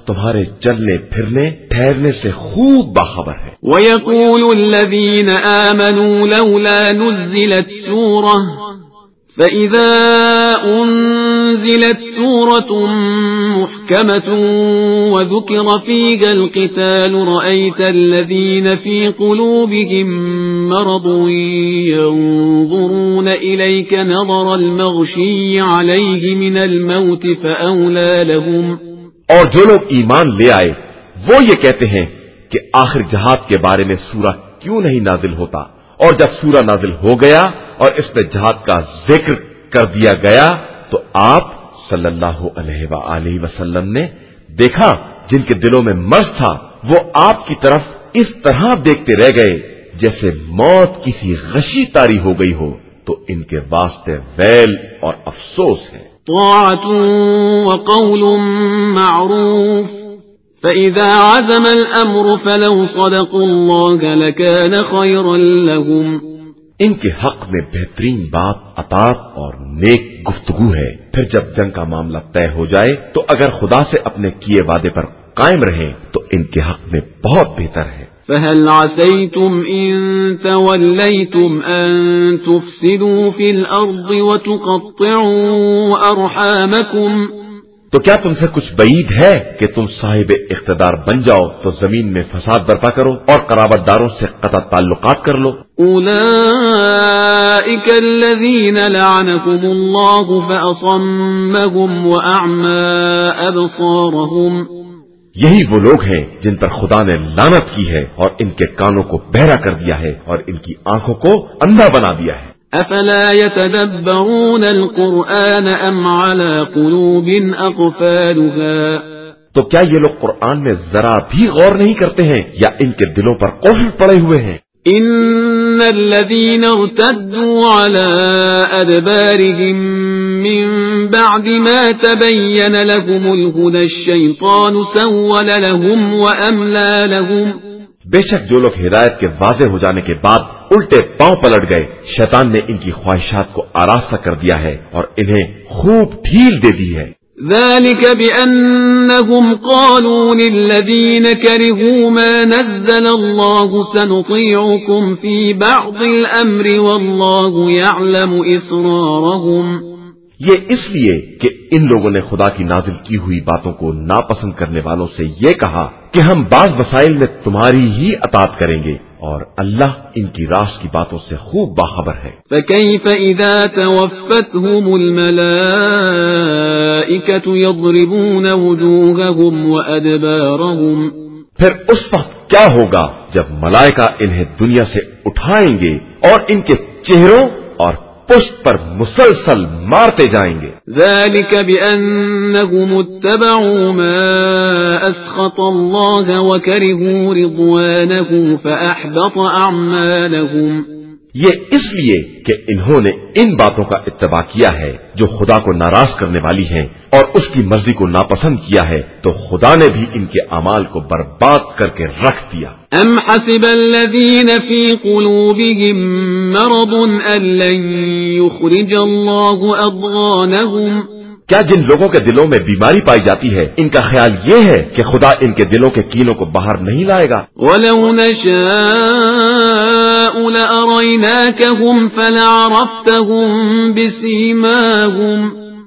تمہارے چلنے پھرنے ٹھہرنے سے خوب باخبر ہے۔ وَيَقُولُ الَّذِينَ آمَنُوا لَوْلَا نُزِّلَتْ سُورَةٌ فَإِذَا أُنزِلَتْ سُورَةٌ مُحْكَمَةٌ وَذُكِرَ فِيهَا الْقِتَالُ رَأَيْتَ الَّذِينَ فِي قُلُوبِهِم مَّرَضٌ يَنظُرُونَ إِلَيْكَ نَظَرَ الْمَغْشِيِّ عَلَيْهِ مِنَ الْمَوْتِ فَأَوْلَى لَهُمْ۔ اور جو لوگ ایمان لے آئے وہ یہ کہتے ہیں کہ آخر جہاد کے بارے میں سورہ کیوں نہیں نازل ہوتا، اور جب سورہ نازل ہو گیا اور اس میں جہاد کا ذکر کر دیا گیا تو آپ صلی اللہ علیہ وآلہ وسلم نے دیکھا جن کے دلوں میں مرض تھا وہ آپ کی طرف اس طرح دیکھتے رہ گئے جیسے موت کسی غشی طاری ہو گئی ہو، تو ان کے واسطے ویل اور افسوس ہے۔ طاعة وقول معروف فإذا عزم الأمر فلو صدقوا الله لكان خيرا لهم۔ ان کے حق میں بہترین بات اطاعت اور نیک گفتگو ہے، پھر جب جنگ کا معاملہ طے ہو جائے تو اگر خدا سے اپنے کیے وعدے پر قائم رہیں تو ان کے حق میں بہت بہتر ہے۔ فهل عسيتم إن توليتم أن تفسدوا في الأرض وتقطعوا أرحامكم؟ تو کیا تم سے کچھ بعید ہے کہ تم صاحب اقتدار بن جاؤ تو زمین میں فساد برپا کرو اور قرابت داروں سے قطع تعلقات کر لو؟ أولئك الذين لعنهم الله فأصمهم وأعمى أبصارهم۔ یہی وہ لوگ ہیں جن پر خدا نے لعنت کی ہے اور ان کے کانوں کو بہرا کر دیا ہے اور ان کی آنکھوں کو اندھا بنا دیا ہے۔ افلا يتدبرون القرآن ام على قلوب اقفالها؟ تو کیا یہ لوگ قرآن میں ذرا بھی غور نہیں کرتے ہیں یا ان کے دلوں پر قفل پڑے ہوئے ہیں؟ ان الذين ارتدوا على ادبارهم من بعد ما تبين لهم الهدى الشيطان سول لهم واملى لهم۔ بے شک جو لوگ ہدایت کے واضح ہو جانے کے بعد الٹے پاؤں پلٹ گئے، شیطان نے ان کی خواہشات کو آراستہ کر دیا ہے اور انہیں خوب ڈھیل دے دی ہے۔ ذلك بأنهم قالوا للذين كرهوا ما نزل الله سنطيعكم في بعض الأمر والله يعلم إسرارهم۔ یہ اس لیے کہ ان لوگوں نے خدا کی نازل کی ہوئی باتوں کو ناپسند کرنے والوں سے یہ کہا کہ ہم بعض مسائل میں تمہاری ہی اطاعت کریں گے، اور اللہ ان کی راز کی باتوں سے خوب باخبر ہے۔ فَكَيْفَ إِذَا تَوَفَّتْهُمُ الْمَلَائِكَةُ يَضْرِبُونَ وُجُوهَهُمْ وَأَدْبَارَهُمْ۔ پھر اس وقت کیا ہوگا جب ملائکہ انہیں دنیا سے اٹھائیں گے اور ان کے چہروں اور پشت پر مسلسل مارتے جائیں گے۔ ذلك بأنهم اتبعوا ما أسخط الله وكرهوا رضوانه فأحبط أعمالهم۔ یہ اس لیے کہ انہوں نے ان باتوں کا اتباع کیا ہے جو خدا کو ناراض کرنے والی ہیں اور اس کی مرضی کو ناپسند کیا ہے، تو خدا نے بھی ان کے اعمال کو برباد کر کے رکھ دیا۔ ام حسب الذين في قلوبهم مرض ان لن يخرج الله اضغانهم؟ کیا جن لوگوں کے دلوں میں بیماری پائی جاتی ہے ان کا خیال یہ ہے کہ خدا ان کے دلوں کے کینوں کو باہر نہیں لائے گا؟ وَلَوْ نَشَاءُ لَأَرَيْنَاكَهُمْ فَلَعَرَفْتَهُمْ بِسِيمَاهُمْ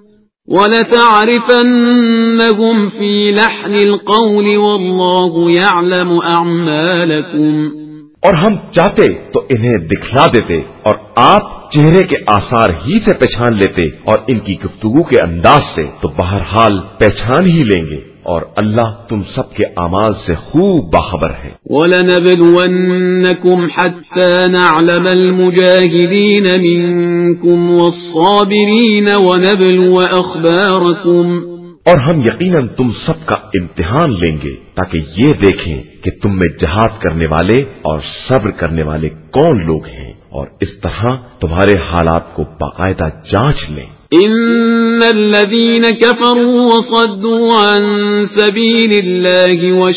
وَلَتَعْرِفَنَّهُمْ فِي لَحْنِ الْقَوْلِ وَاللَّهُ يَعْلَمُ أَعْمَالَكُمْ۔ اور ہم چاہتے تو انہیں دکھلا دیتے اور آپ چہرے کے آثار ہی سے پہچان لیتے اور ان کی گفتگو کے انداز سے تو بہرحال پہچان ہی لیں گے، اور اللہ تم سب کے اعمال سے خوب باخبر ہے۔ وَلَنَبْلُوَنَّكُمْ حَتَّى نَعْلَمَ الْمُجَاهِدِينَ مِنكُمْ وَالصَّابِرِينَ وَنَبْلُوَ أَخْبَارَكُمْ۔ اور ہم یقیناً تم سب کا امتحان لیں گے تاکہ یہ دیکھیں کہ تم میں جہاد کرنے والے اور صبر کرنے والے کون لوگ ہیں، اور اس طرح تمہارے حالات کو باقاعدہ جانچ لیں۔ ان الذين كفروا وصدوا عن سبيل الله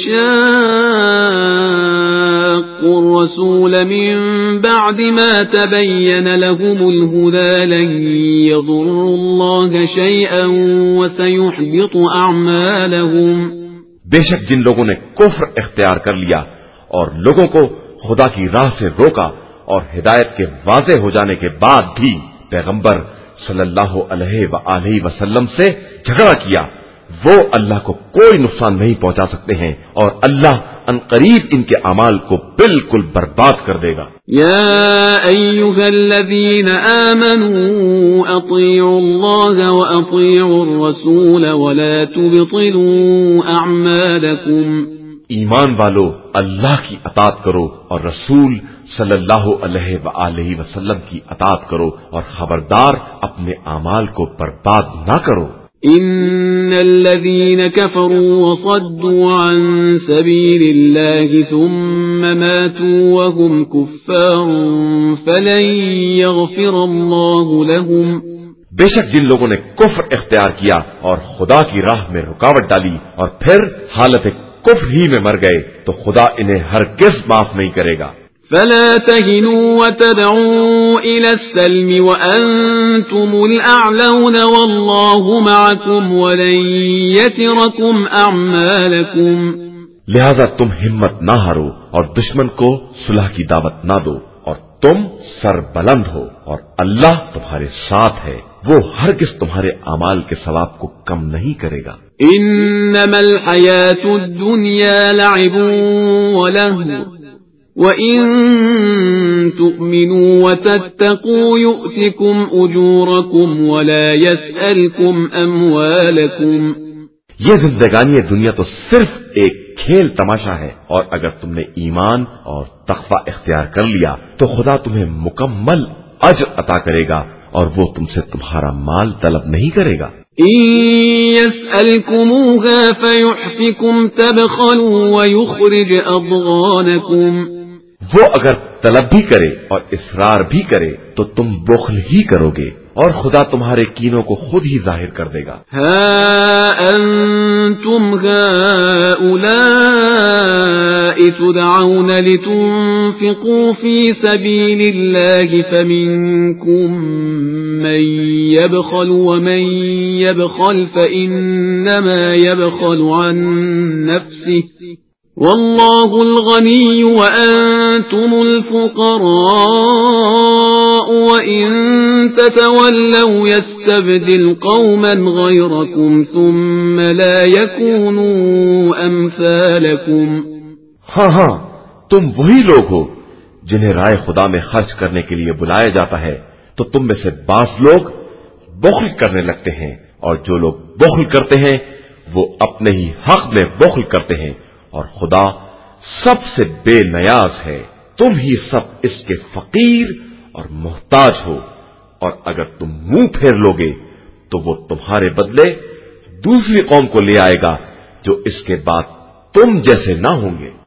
وشاقوا الرسول من بعد ما تبين لهم الهدى لن يضروا الله شيئا وسيحبط اعمالهم۔ بے شک جن لوگوں نے کفر اختیار کر لیا اور لوگوں کو خدا کی راہ سے روکا اور ہدایت کے واضح ہو جانے کے بعد بھی پیغمبر صلی اللہ علیہ وآلہ وسلم سے جھگڑا کیا، وہ اللہ کو کوئی نقصان نہیں پہنچا سکتے ہیں اور اللہ عنقریب ان کے اعمال کو بالکل برباد کر دے گا۔ یا ایھا الذین آمنوا اطیعوا اللہ واطیعوا الرسول ولا تبطلوا اعمالکم، ایمان والو اللہ کی اطاعت کرو اور رسول صلی اللہ علیہ وآلہ وسلم کی اطاعت کرو اور خبردار اپنے اعمال کو برباد نہ کرو۔ ان الذين كفروا وصدوا عن سبيل الله ثم ماتوا وهم كفار فلن يغفر الله لهم، بے شک جن لوگوں نے کفر اختیار کیا اور خدا کی راہ میں رکاوٹ ڈالی اور پھر حالت کفر ہی میں مر گئے تو خدا انہیں ہرگز معاف نہیں کرے گا۔ فلا تهنوا وتدعوا إلى السلم وأنتم الأعلون والله معكم ولن يتركم أعمالكم، لہذا تم ہمت نہ ہارو اور دشمن کو صلح کی دعوت نہ دو اور تم سر بلند ہو اور اللہ تمہارے ساتھ ہے، وہ ہرگز تمہارے اعمال کے ثواب کو کم نہیں کرے گا۔ انما الحياة الدنيا لعب ولهو وَإِن تُؤْمِنُوا وَتَتَّقُوا يُؤْتِكُمْ أُجُورَكُمْ وَلَا يَسْأَلْكُمْ أَمْوَالَكُمْ، یہ زندگانی دنیا تو صرف ایک کھیل تماشا ہے، اور اگر تم نے ایمان اور تقوی اختیار کر لیا تو خدا تمہیں مکمل اجر عطا کرے گا اور وہ تم سے تمہارا مال طلب نہیں کرے گا۔ إِن يَسْأَلْكُمُوهَا فَيُحْفِكُمْ تَبْخَلُوا وَيُخْرِجْ أَضْغَانَكُمْ، وہ اگر طلب بھی کرے اور اصرار بھی کرے تو تم بخل ہی کرو گے اور خدا تمہارے کینوں کو خود ہی ظاہر کر دے گا۔ ہا انتم هؤلاء تدعون لتنفقوا في سبيل الله فمنكم من يبخل ومن يبخل فإنما يبخل عن نفسه والله الغني وأنتم الفقراء وإن تتولوا يستبدل قوما غيركم ثم لا يكونوا أمثالكم۔ ہاں ہاں تم وہی لوگ ہو جنہیں رائے خدا میں خرچ کرنے کے لیے بلایا جاتا ہے، تو تم میں سے بعض لوگ بخل کرنے لگتے ہیں اور جو لوگ بخل کرتے ہیں وہ اپنے ہی حق میں بخل کرتے ہیں اور خدا سب سے بے نیاز ہے، تم ہی سب اس کے فقیر اور محتاج ہو، اور اگر تم منہ پھیر لوگے تو وہ تمہارے بدلے دوسری قوم کو لے آئے گا جو اس کے بعد تم جیسے نہ ہوں گے۔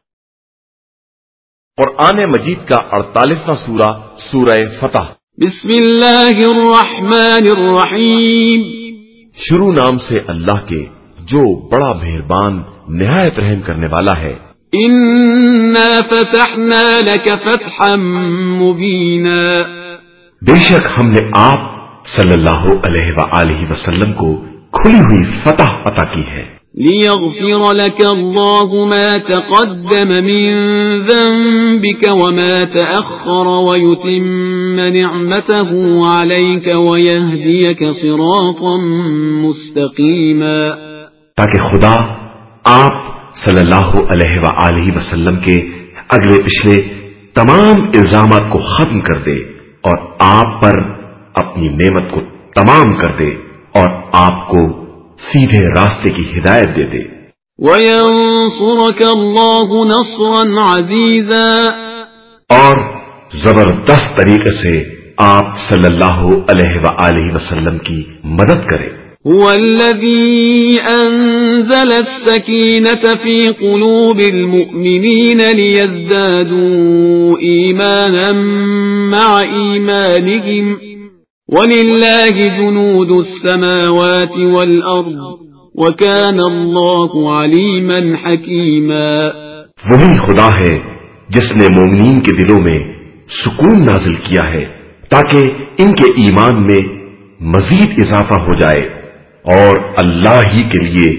قرآن مجید کا اڑتالیسواں سورہ سورہ فتح۔ بسم اللہ الرحمن الرحیم، شروع نام سے اللہ کے جو بڑا مہربان نہایت رحم کرنے والا ہے۔ انا فتحنا لك فتحا مبینا، بے شک ہم نے آپ صلی اللہ علیہ وآلہ وسلم کو کھلی ہوئی فتح عطا کی ہے۔ ليغفر لك الله ما تقدم من ذنبك وما تأخر ويتم نعمته عليك ويهديك صراطا مستقيما، تاکہ خدا آپ صلی اللہ علیہ وآلہ وسلم کے اگلے پچھلے تمام الزامات کو ختم کر دے اور آپ پر اپنی نعمت کو تمام کر دے اور آپ کو سیدھے راستے کی ہدایت دے دے۔ وَيَنصُرَكَ اللَّهُ نَصْرًا عَزِيزًا، اور زبردست طریقے سے آپ صلی اللہ علیہ وآلہ وسلم کی مدد کرے۔ هو الذي أنزل السكينة في قلوب المؤمنين ليزدادوا إيمانا مع إيمانهم ولله جنود السماوات والأرض وكان الله عليما حكيما۔ وہی خدا ہے جس نے مومنین کے دلوں میں سکون نازل کیا ہے تاکہ ان کے ایمان میں مزید اضافہ ہو جائے، اور اللہ ہی کے لیے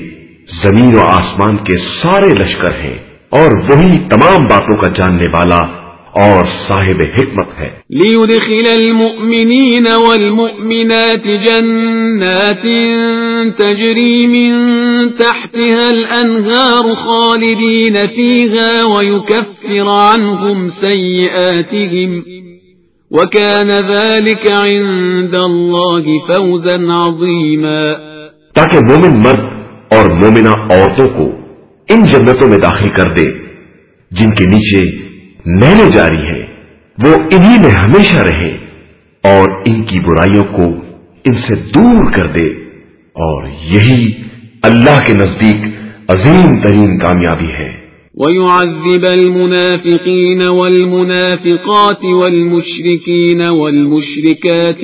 زمین و آسمان کے سارے لشکر ہیں اور وہی تمام باتوں کا جاننے والا اور صاحب حکمت ہے. ليدخل المؤمنين والمؤمنات جنات تجري من تحتها الأنهار خالدين فيها ويكفر عنهم سيئاتهم وكان ذلك عند الله فوزا عظيما. تاکہ مومن مرد اور مومنہ عورتوں کو ان جنتوں میں داخل کر دے جن کے نیچے نہریں جاری ہیں، وہ انہی میں ہمیشہ رہیں اور ان کی برائیوں کو ان سے دور کر دے، اور یہی اللہ کے نزدیک عظیم ترین کامیابی ہے. ويعذب المنافقين والمنافقات والمشركين والمشركات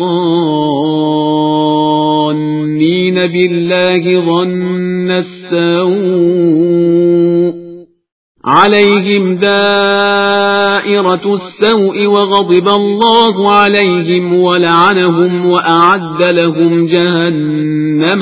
الظانين بالله ظن السوء عليهم دائرة السوء وغضب الله عليهم ولعنهم وأعد لهم جهنم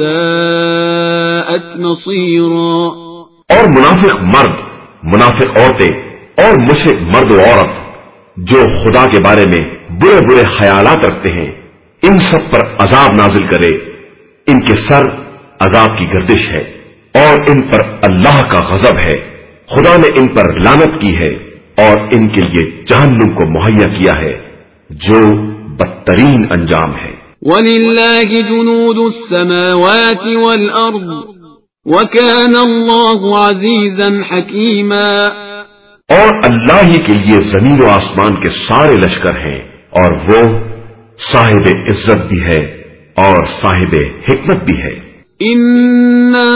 وساءت مصيرا. اور منافق مرد، منافق عورتیں اور مشرک مرد و عورت جو خدا کے بارے میں برے برے خیالات رکھتے ہیں، ان سب پر عذاب نازل کرے. ان کے سر عذاب کی گردش ہے اور ان پر اللہ کا غضب ہے. خدا نے ان پر لعنت کی ہے اور ان کے لیے جہنم کو مہیا کیا ہے جو بدترین انجام ہے. وَلِلَّهِ جُنُودُ السَّمَاوَاتِ وَالْأَرْضِ وَكَانَ اللَّهُ عَزِيزًا حَكِيمًا. اور اللہ ہی کے لیے زمین و آسمان کے سارے لشکر ہیں اور وہ صاحب عزت بھی ہے اور صاحب حکمت بھی ہے. إِنَّا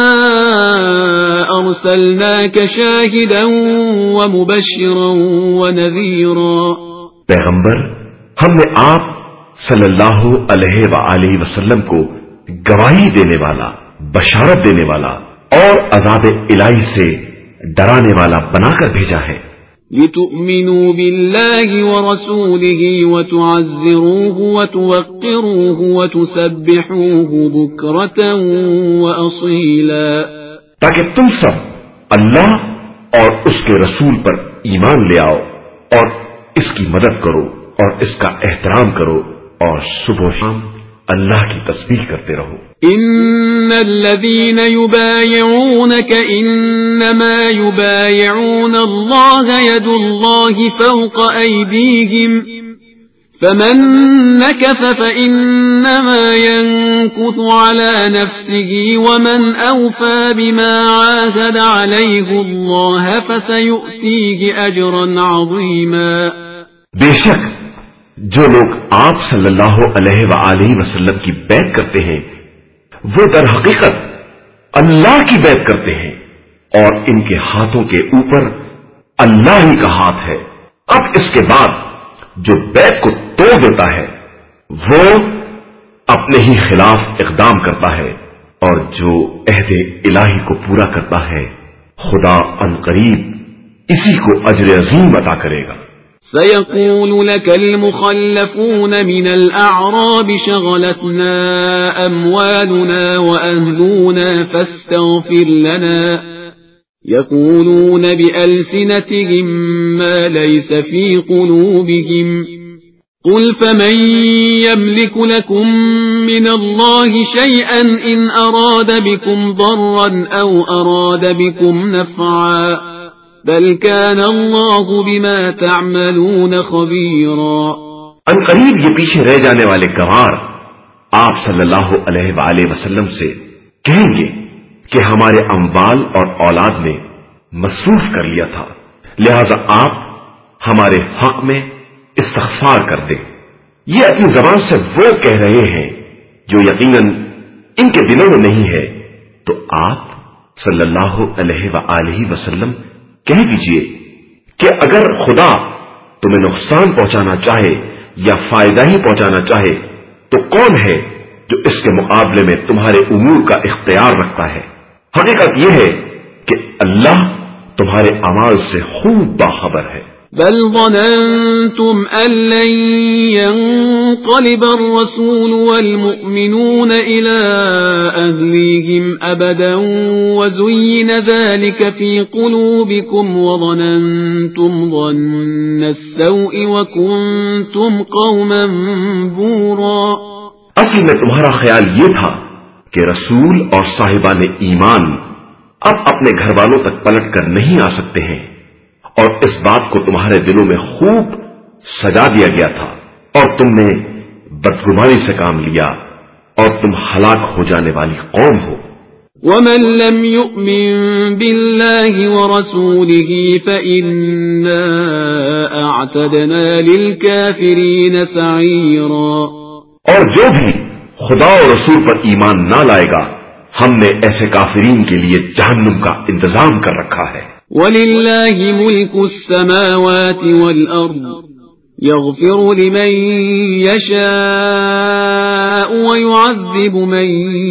أَرْسَلْنَاكَ شَاهِدًا وَمُبَشِّرًا وَنَذِيرًا. پیغمبر، ہم نے آپ صلی اللہ علیہ وآلہ وسلم کو گواہی دینے والا، بشارت دینے والا اور عذاب الہی سے ڈرانے والا بنا کر بھیجا ہے. لِتُؤْمِنُوا بِاللَّهِ وَرَسُولِهِ وَتُعَزِّرُوهُ وَتُوَقِّرُوهُ وَتُسَبِّحُوهُ بُكْرَةً وَأَصِيلًا. تاکہ تم سب اللہ اور اس کے رسول پر ایمان لے آؤ اور اس کی مدد کرو اور اس کا احترام کرو اور صبح و شام اللہ کی تسبیح کرتے رہو. ان الذين يبايعونك انما يبايعون الله يد الله فوق ايديهم فمن نكث فانما ينكث على نفسه ومن اوفى بما عاهد عليه الله فسيؤتيه اجرا عظيما. بے شک جو لوگ آپ صلی اللہ علیہ وآلہ وسلم کی بیعت کرتے ہیں وہ در حقیقت اللہ کی بیعت کرتے ہیں اور ان کے ہاتھوں کے اوپر اللہ ہی کا ہاتھ ہے. اب اس کے بعد جو بیعت کو توڑ دیتا ہے وہ اپنے ہی خلاف اقدام کرتا ہے، اور جو عہد الہی کو پورا کرتا ہے خدا عنقریب اسی کو اجر عظیم عطا کرے گا. سيقول لك المخلفون من الأعراب شغلتنا أموالنا وأهلنا فاستغفر لنا يقولون بألسنتهم ما ليس في قلوبهم قل فمن يملك لكم من الله شيئا إن أراد بكم ضرا أو أراد بكم نفعا بل كان اللہ بما تعملون خبیرا. ان قریب یہ پیچھے رہ جانے والے گوار آپ صلی اللہ علیہ وآلہ وسلم سے کہیں گے کہ ہمارے اموال اور اولاد نے مصروف کر لیا تھا، لہذا آپ ہمارے حق میں استغفار کر دیں. یہ اپنی زبان سے وہ کہہ رہے ہیں جو یقیناً ان کے دلوں میں نہیں ہے، تو آپ صلی اللہ علیہ وآلہ وسلم کہہ دیجئے کہ اگر خدا تمہیں نقصان پہنچانا چاہے یا فائدہ ہی پہنچانا چاہے تو کون ہے جو اس کے مقابلے میں تمہارے امور کا اختیار رکھتا ہے؟ حقیقت یہ ہے کہ اللہ تمہارے اعمال سے خوب باخبر ہے. بل ظننتم أن لن ينقلب الرسول والمؤمنون إلى أهليهم أبدا وزين ذلك في قلوبكم وظننتم ظن السوء وكنتم قوما بورا. اصل میں تمہارا خیال یہ تھا کہ رسول اور صاحبان ایمان اب اپنے گھر والوں تک پلٹ کر نہیں آ سکتے ہیں، اور اس بات کو تمہارے دلوں میں خوب سجا دیا گیا تھا، اور تم نے بدگمانی سے کام لیا، اور تم ہلاک ہو جانے والی قوم ہو. ومن لم يؤمن بالله ورسوله فإنا أعتدنا للكافرين سعيرا. اور جو بھی خدا اور رسول پر ایمان نہ لائے گا ہم نے ایسے کافرین کے لیے جہنم کا انتظام کر رکھا ہے. وَلِلَّهِ مُلْكُ السَّمَاوَاتِ وَالْأَرْضِ يَغْفِرُ لِمَن يَشَاءُ وَيُعَذِّبُ مَن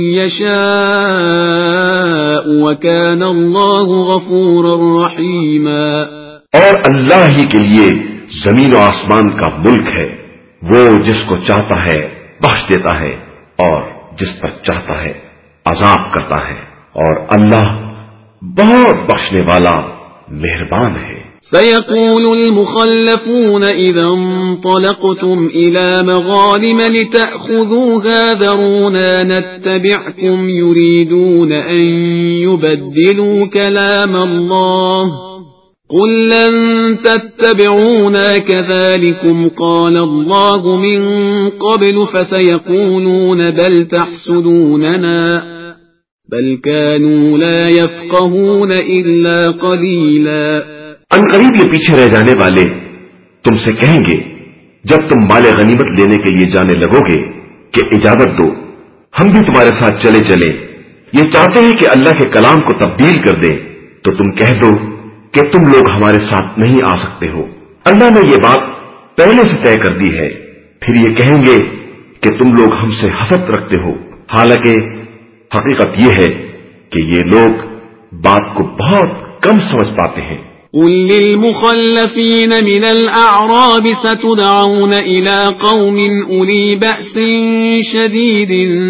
يَشَاءُ وَكَانَ اللَّهُ غَفُورًا رَّحِيمًا. اور اللہ ہی کے لیے زمین و آسمان کا ملک ہے، وہ جس کو چاہتا ہے بخش دیتا ہے اور جس پر چاہتا ہے عذاب کرتا ہے، اور اللہ بہت بخشنے والا مہربان ہے. سيقول المخلفون إذا انطلقتم إلى مغانم لتأخذوها ذرونا نتبعكم يريدون أن يبدلوا كلام الله قل لن تتبعونا كذلكم قال الله من قبل فسيقولون بل تحسدوننا بل كانوا لا يفقهون إلا قليلا. ان قریب یہ پیچھے رہ جانے والے تم سے کہیں گے جب تم مال غنیمت لینے کے لیے جانے لگو گے کہ اجازت دو ہم بھی تمہارے ساتھ چلے چلیں، یہ چاہتے ہیں کہ اللہ کے کلام کو تبدیل کر دیں، تو تم کہہ دو کہ تم لوگ ہمارے ساتھ نہیں آ سکتے ہو، اللہ نے یہ بات پہلے سے طے کر دی ہے. پھر یہ کہیں گے کہ تم لوگ ہم سے حسد رکھتے ہو، حالانکہ حقیقت یہ ہے کہ یہ لوگ بات کو بہت کم سمجھ پاتے ہیں. قل للمخلفين من الأعراب ستدعون إلى قوم أولي بأس شديد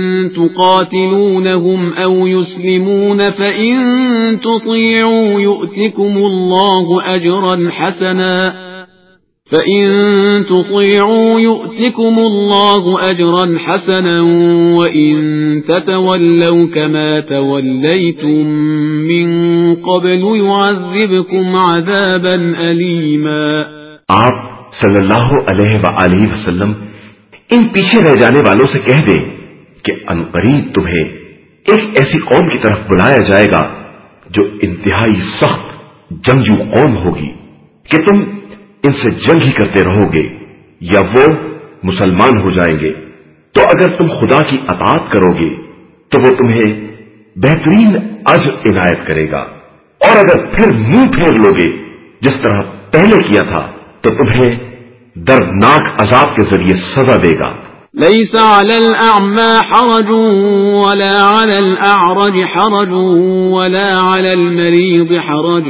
تقاتلونهم أو يسلمون فإن تطيعوا يؤتكم الله أجرا حسنا فإن تطيعوا يؤتكم الله أجرا حسنا وإن تتولوا كما توليتم من قبل يعذبكم عذابا أليما. آپ صلی اللہ علیہ وآلہ وسلم ان پیچھے رہ جانے والوں سے کہہ دیں کہ عنقریب تمہیں ایک ایسی قوم کی طرف بلایا جائے گا جو انتہائی سخت جنگجو قوم ہوگی کہ تم ان سے جنگ ہی کرتے رہو گے یا وہ مسلمان ہو جائیں گے. تو اگر تم خدا کی اطاعت کرو گے تو وہ تمہیں بہترین اجر عنایت کرے گا، اور اگر پھر منہ پھیر لو گے جس طرح پہلے کیا تھا تو تمہیں دردناک عذاب کے ذریعے سزا دے گا. ليس على الأعمى حرج ولا على الأعرج حرج ولا على المريض حرج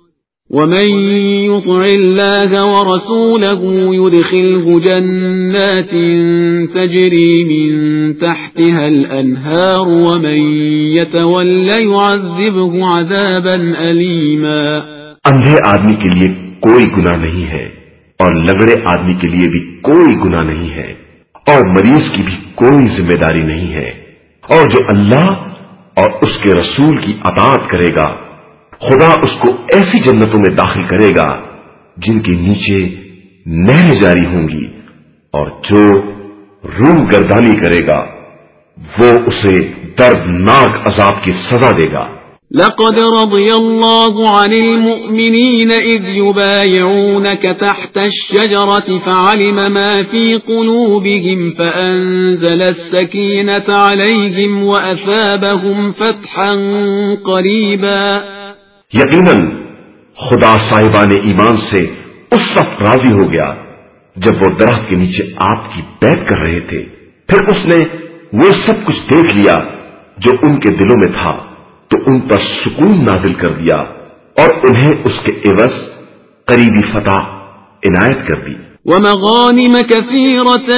ومن يطع الله ورسوله يدخله جنات تجري من تحتها الأنهار ومن يتولى يعذبه عذابا أليما. اندھے آدمی کے لیے کوئی گناہ نہیں ہے اور لنگڑے آدمی کے لیے بھی کوئی گناہ نہیں ہے اور مریض کی بھی کوئی ذمہ داری نہیں ہے، اور جو اللہ اور اس کے رسول کی اطاعت کرے گا خدا اس کو ایسی جنتوں میں داخل کرے گا جن کے نیچے نہریں جاری ہوں گی، اور جو روح گردانی کرے گا وہ اسے دردناک عذاب کی سزا دے گا. لقد رضي الله عن المؤمنين إذ يبايعونك تحت الشجرة فعلم ما في قلوبهم فأنزل السكينة عليهم وأثابهم فتحا قريبا. یقیناً خدا صاحبان ایمان سے اس وقت راضی ہو گیا جب وہ درخت کے نیچے آپ کی بیعت کر رہے تھے، پھر اس نے وہ سب کچھ دیکھ لیا جو ان کے دلوں میں تھا تو ان پر سکون نازل کر دیا اور انہیں اس کے عوض قریبی فتح عنایت کر دی. ومغانم كثيرة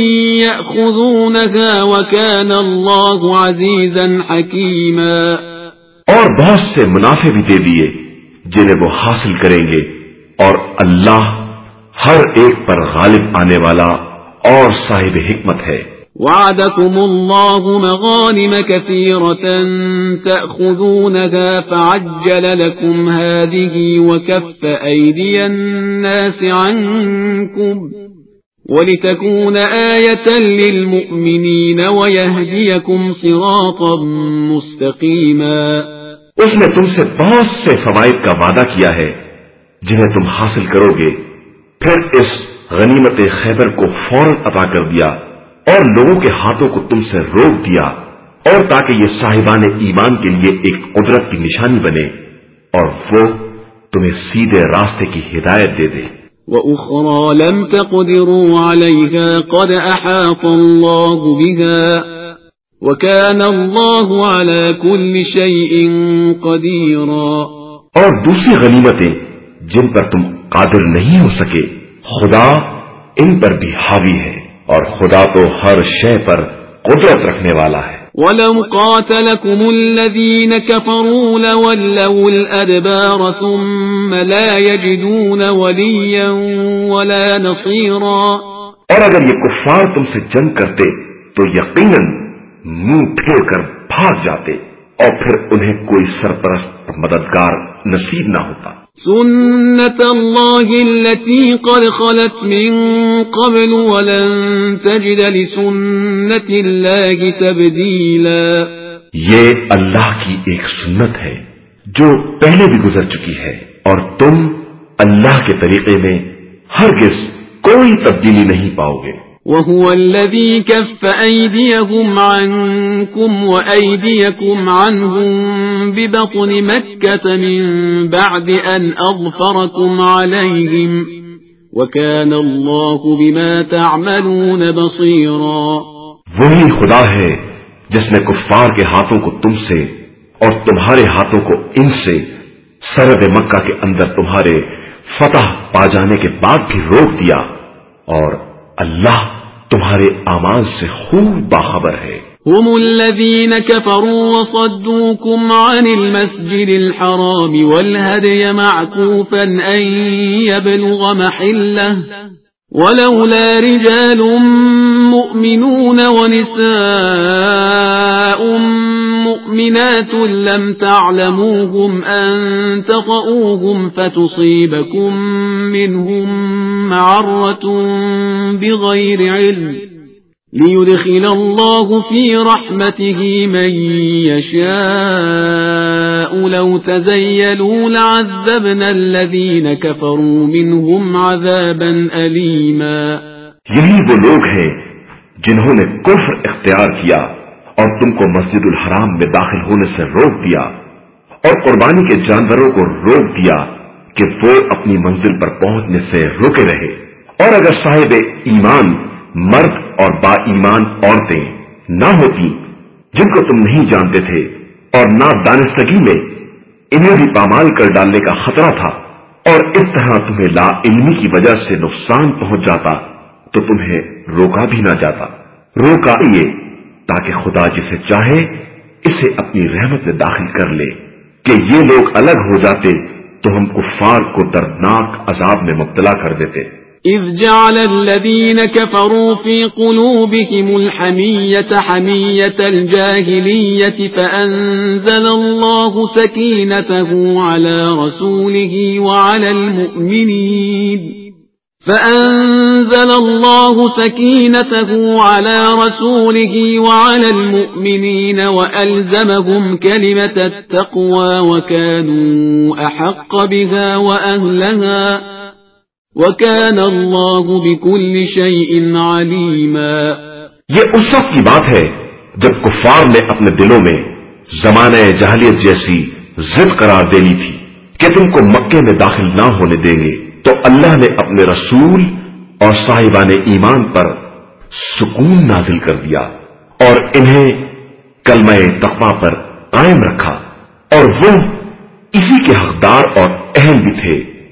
يأخذونها وكان الله عزيزا حكيما. اور بہت سے منافع بھی دے دیے جنہیں وہ حاصل کریں گے، اور اللہ ہر ایک پر غالب آنے والا اور صاحب حکمت ہے. وعدكم الله مغانم كثيرة تأخذونها فعجل لكم هذه وكف أيدي الناس عنكم ولتكون آية للمؤمنين ويهديكم صراطا مستقيما. اس نے تم سے بہت سے فوائد کا وعدہ کیا ہے جنہیں تم حاصل کرو گے، پھر اس غنیمت خیبر کو فوراً عطا کر دیا اور لوگوں کے ہاتھوں کو تم سے روک دیا، اور تاکہ یہ صاحبان ایمان کے لیے ایک قدرت کی نشانی بنے اور وہ تمہیں سیدھے راستے کی ہدایت دے دے. وَأُخْرَى لَمْ تَقْدِرُوا عَلَيْهَا قَدْ أَحَاطَ اللَّهُ بِهَا وَكَانَ اللَّهُ عَلَى كُلِّ شَيْءٍ قَدِيرًا. اور دوسری غنیمتیں جن پر تم قادر نہیں ہو سکے، خدا ان پر بھی حاوی ہے، اور خدا تو ہر شے پر قدرت رکھنے والا ہے. وَلَوْ قَاتَلَكُمُ الَّذِينَ كَفَرُوا لَوَلَّوُا الْأَدْبَارَ ثُمَّ لَا يَجِدُونَ وَلِيًّا وَلَا نَصِيرًا. اور اگر یہ کفار تم سے جنگ کرتے تو یقیناً منہ پھیر کر بھاگ جاتے، اور پھر انہیں کوئی سرپرست مددگار نصیب نہ ہوتا. سنت اللہ التي قد خلت من قبل ولن تجد لسنت اللہ تبدیلا. یہ اللہ کی ایک سنت ہے جو پہلے بھی گزر چکی ہے، اور تم اللہ کے طریقے میں ہرگز کوئی تبدیلی نہیں پاؤ گے. وهو الذي كف أيديهم عنكم وأيديكم عنهم ببطن مكة من بعد أن أظفركم عليهم وكان الله بما تعملون بصيرا. وہی خدا ہے جس نے کفار کے ہاتھوں کو تم سے اور تمہارے ہاتھوں کو ان سے سرحد مکہ کے اندر تمہارے فتح پا جانے کے بعد بھی روک دیا، اور اللہ تمہارے اعمال سے خوب باخبر ہے. هم الذين كفروا وصدوكم عن المسجد الحرام والهدي معكوفا أن يبلغ محله ولولا رجال مؤمنون ونساء مؤمنات لم تعلموهم أن تطؤوهم فتصيبكم منهم معرة بغير علم ليدخل الله في رحمته من يشاء لو تزيلوا لعذبنا الذين كفروا منهم عذابا أليما. یہی وہ لوگ ہیں جنہوں نے کفر اختیار کیا اور تم کو مسجد الحرام میں داخل ہونے سے روک دیا، اور قربانی کے جانوروں کو روک دیا کہ وہ اپنی منزل پر پہنچنے سے رکے رہے. اور اگر صاحب ایمان مرد اور با ایمان عورتیں نہ ہوتی جن کو تم نہیں جانتے تھے اور نہ دانستگی میں انہیں بھی پامال کر ڈالنے کا خطرہ تھا، اور اس طرح تمہیں لا علمی کی وجہ سے نقصان پہنچ جاتا تو تمہیں روکا بھی نہ جاتا. روکا یہ تاکہ خدا جسے چاہے اسے اپنی رحمت میں داخل کر لے کہ یہ لوگ الگ ہو جاتے تو ہم کفار کو دردناک عذاب میں مبتلا کر دیتے. إذ جعل الذين كفروا في قلوبهم الحمية حمية الجاهلية فأنزل الله سكينته على رسوله وعلى المؤمنين فأنزل الله سكينته على رسوله وعلى المؤمنين وألزمهم كلمة التقوى وكانوا أحق بها وأهلها وَكَانَ اللَّهُ بِكُلِّ شَيْءٍ عَلِيمًا. یہ اس وقت کی بات ہے جب کفار نے اپنے دلوں میں زمانہ جاہلیت جیسی ضد قرار دے لی تھی کہ تم کو مکے میں داخل نہ ہونے دیں گے، تو اللہ نے اپنے رسول اور صاحبان ایمان پر سکون نازل کر دیا اور انہیں کلمہ تقویٰ پر قائم رکھا، اور وہ اسی کے حقدار اور اہل بھی تھے،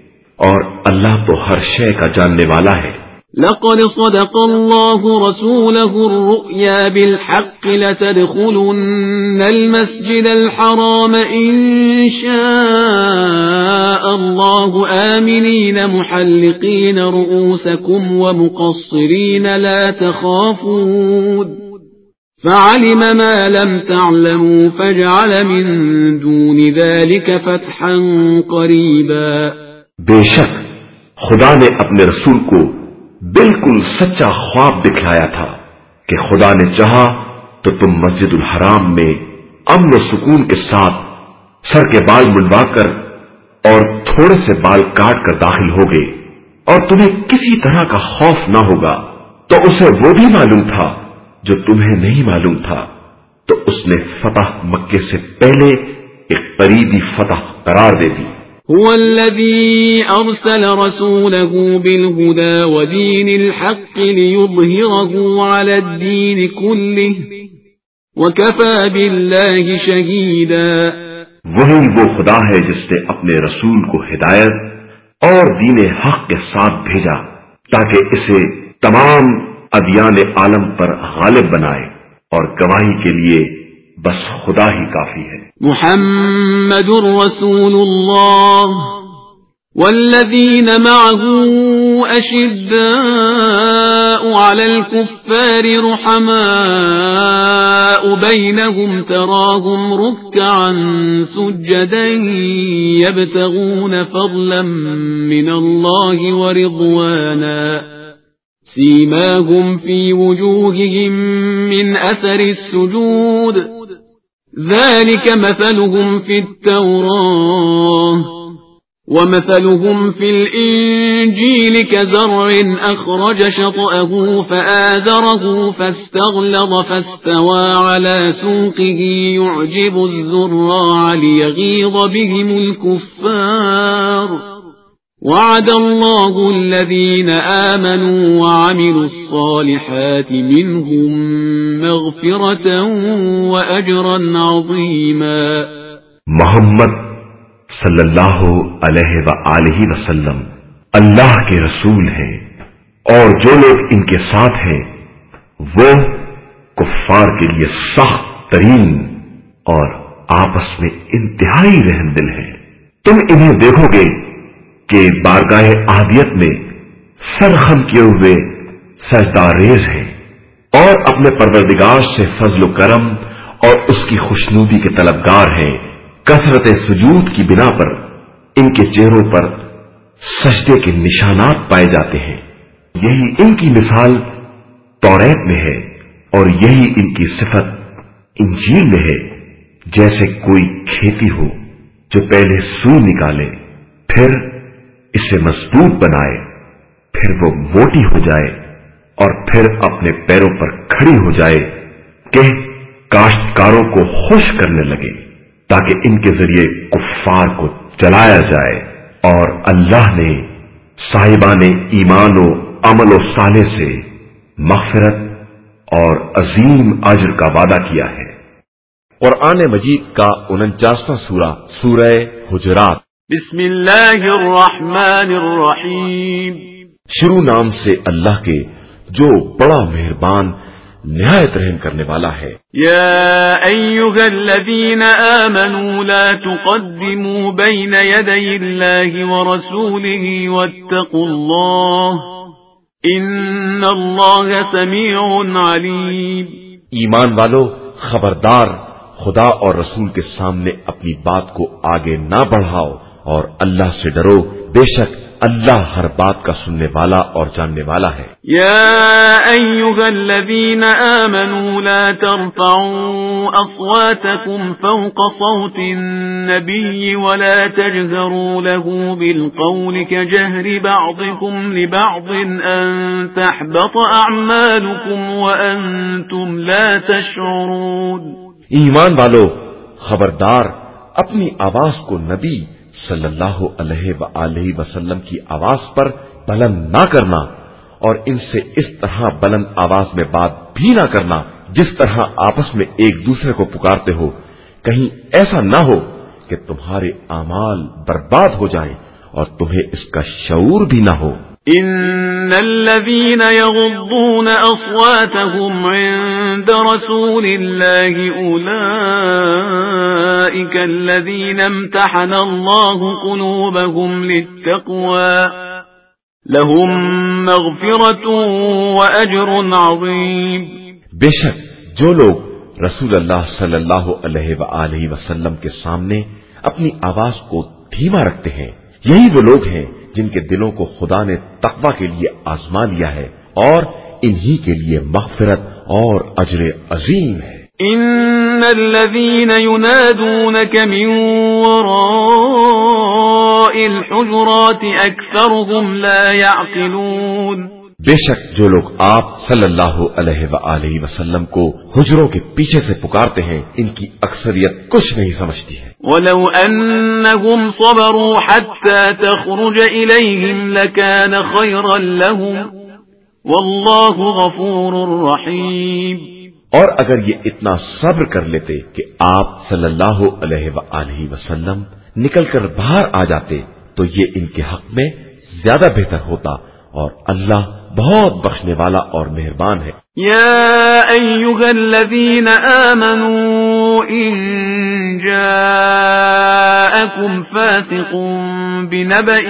اور اللہ تو ہر شے کا جاننے والا ہے۔ لقد صدق الله رسوله الرؤيا بالحق لتدخلن المسجد الحرام إن شاء الله آمنين محلقين رؤوسكم ومقصرين لا تخافون فعلم ما لم تعلموا فجعل من دون ذلك فتحا قريبا۔ بے شک خدا نے اپنے رسول کو بالکل سچا خواب دکھلایا تھا کہ خدا نے چاہا تو تم مسجد الحرام میں امن و سکون کے ساتھ سر کے بال منڈوا کر اور تھوڑے سے بال کاٹ کر داخل ہوگے اور تمہیں کسی طرح کا خوف نہ ہوگا۔ تو اسے وہ بھی معلوم تھا جو تمہیں نہیں معلوم تھا، تو اس نے فتح مکے سے پہلے ایک قریبی فتح قرار دے دی۔ هو الذي أرسل رسوله بالهدى ودين الحق ليظهره على الدين كله وكفى بالله شهيدا۔ وہی وہ خدا ہے جس نے اپنے رسول کو ہدایت اور دین حق کے ساتھ بھیجا تاکہ اسے تمام ادیان عالم پر غالب بنائے، اور گواہی کے لیے بس خدا ہی کافی ہے۔ محمد رسول اللہ والذین معه أشداء على الكفار رحماء بينهم تراهم ركعا سجدا يبتغون فضلا من الله ورضوانا سيماهم في وجوههم من أثر السجود ذلك مثلهم في التوراة ومثلهم في الإنجيل كزرع أخرج شطأه فآزره فاستغلظ فاستوى على سوقه يعجب الزراع ليغيظ بهم الكفار وعد الله الذين آمنوا وعملوا الصالحات منهم مغفرة وأجرا عظيما۔ محمد صلی اللہ علیہ وآلہ وسلم اللہ کے رسول ہیں، اور جو لوگ ان کے ساتھ ہیں وہ کفار کے لیے سخت ترین اور آپس میں انتہائی رحم دل ہیں۔ تم انہیں دیکھو گے کہ بارگاہ عہدیت میں سرخم کیے ہوئے سجدہ ریز ہیں اور اپنے پروردگار سے فضل و کرم اور اس کی خوشنودی کے طلبگار ہیں۔ کثرت سجود کی بنا پر ان کے چہروں پر سجدے کے نشانات پائے جاتے ہیں۔ یہی ان کی مثال توریت میں ہے اور یہی ان کی صفت انجیل میں ہے۔ جیسے کوئی کھیتی ہو جو پہلے سوئی نکالے، پھر اسے مضبوط بنائے، پھر وہ موٹی ہو جائے اور پھر اپنے پیروں پر کھڑی ہو جائے کہ کاشتکاروں کو خوش کرنے لگے تاکہ ان کے ذریعے کفار کو جلایا جائے۔ اور اللہ نے صاحبان ایمان و عمل و صالح سے مغفرت اور عظیم اجر کا وعدہ کیا ہے۔ قرآن مجید کا انچاسواں سورہ سورہ حجرات۔ بسم اللہ الرحمن الرحیم۔ شروع نام سے اللہ کے جو بڑا مہربان نہایت رحم کرنے والا ہے۔ یا ایھا الذین آمنوا لا تقدموا بین یدی اللہ ورسولہ واتقوا اللہ ان اللہ سمیع علیم۔ ایمان والو خبردار، خدا اور رسول کے سامنے اپنی بات کو آگے نہ بڑھاؤ اور اللہ سے ڈرو، بے شک اللہ ہر بات کا سننے والا اور جاننے والا ہے۔ یا ایھا الذین آمنوا لا ترفعوا اصواتکم فوق صوت النبی ولا تجهروا له بالقول كجهر بعضكم لبعض ان تحبط اعمالکم وانتم لا تشعرون۔ ایمان والو خبردار، اپنی آواز کو نبی صلی اللہ علیہ وآلہ وسلم کی آواز پر بلند نہ کرنا اور ان سے اس طرح بلند آواز میں بات بھی نہ کرنا جس طرح آپس میں ایک دوسرے کو پکارتے ہو، کہیں ایسا نہ ہو کہ تمہارے اعمال برباد ہو جائیں اور تمہیں اس کا شعور بھی نہ ہو. ان الذين يغضون اصواتهم عند رسول الله اولئك الذين امتحن الله قلوبهم للتقوى لهم مغفرة واجر عظيم. بے شک جو لوگ رسول اللہ صلی اللہ علیہ وآلہ وسلم کے سامنے اپنی آواز کو دھیما رکھتے ہیں یہی وہ لوگ ہیں جن کے دلوں کو خدا نے تقوی کے لیے آزما لیا ہے اور انہی کے لیے مغفرت اور اجر عظیم ہے. ان الذين ينادونك من وراء الحجرات اكثرهم لا يعقلون. بے شک جو لوگ آپ صلی اللہ علیہ وآلہ وسلم کو حجروں کے پیچھے سے پکارتے ہیں ان کی اکثریت کچھ نہیں سمجھتی ہے. وَلَوْ أَنَّهُمْ صَبَرُوا حَتَّى تَخْرُجَ إِلَيْهِمْ لَكَانَ خَيْرًا لَهُمْ وَاللَّهُ غَفُورٌ رَحِيمٌ. اور اگر یہ اتنا صبر کر لیتے کہ آپ صلی اللہ علیہ وآلہ وسلم نکل کر باہر آ جاتے تو یہ ان کے حق میں زیادہ بہتر ہوتا اور اللہ بہت بخشنے والا اور مہربان ہے. یا ایھا الذین آمنوا ان جاءکم فاسق بنبأ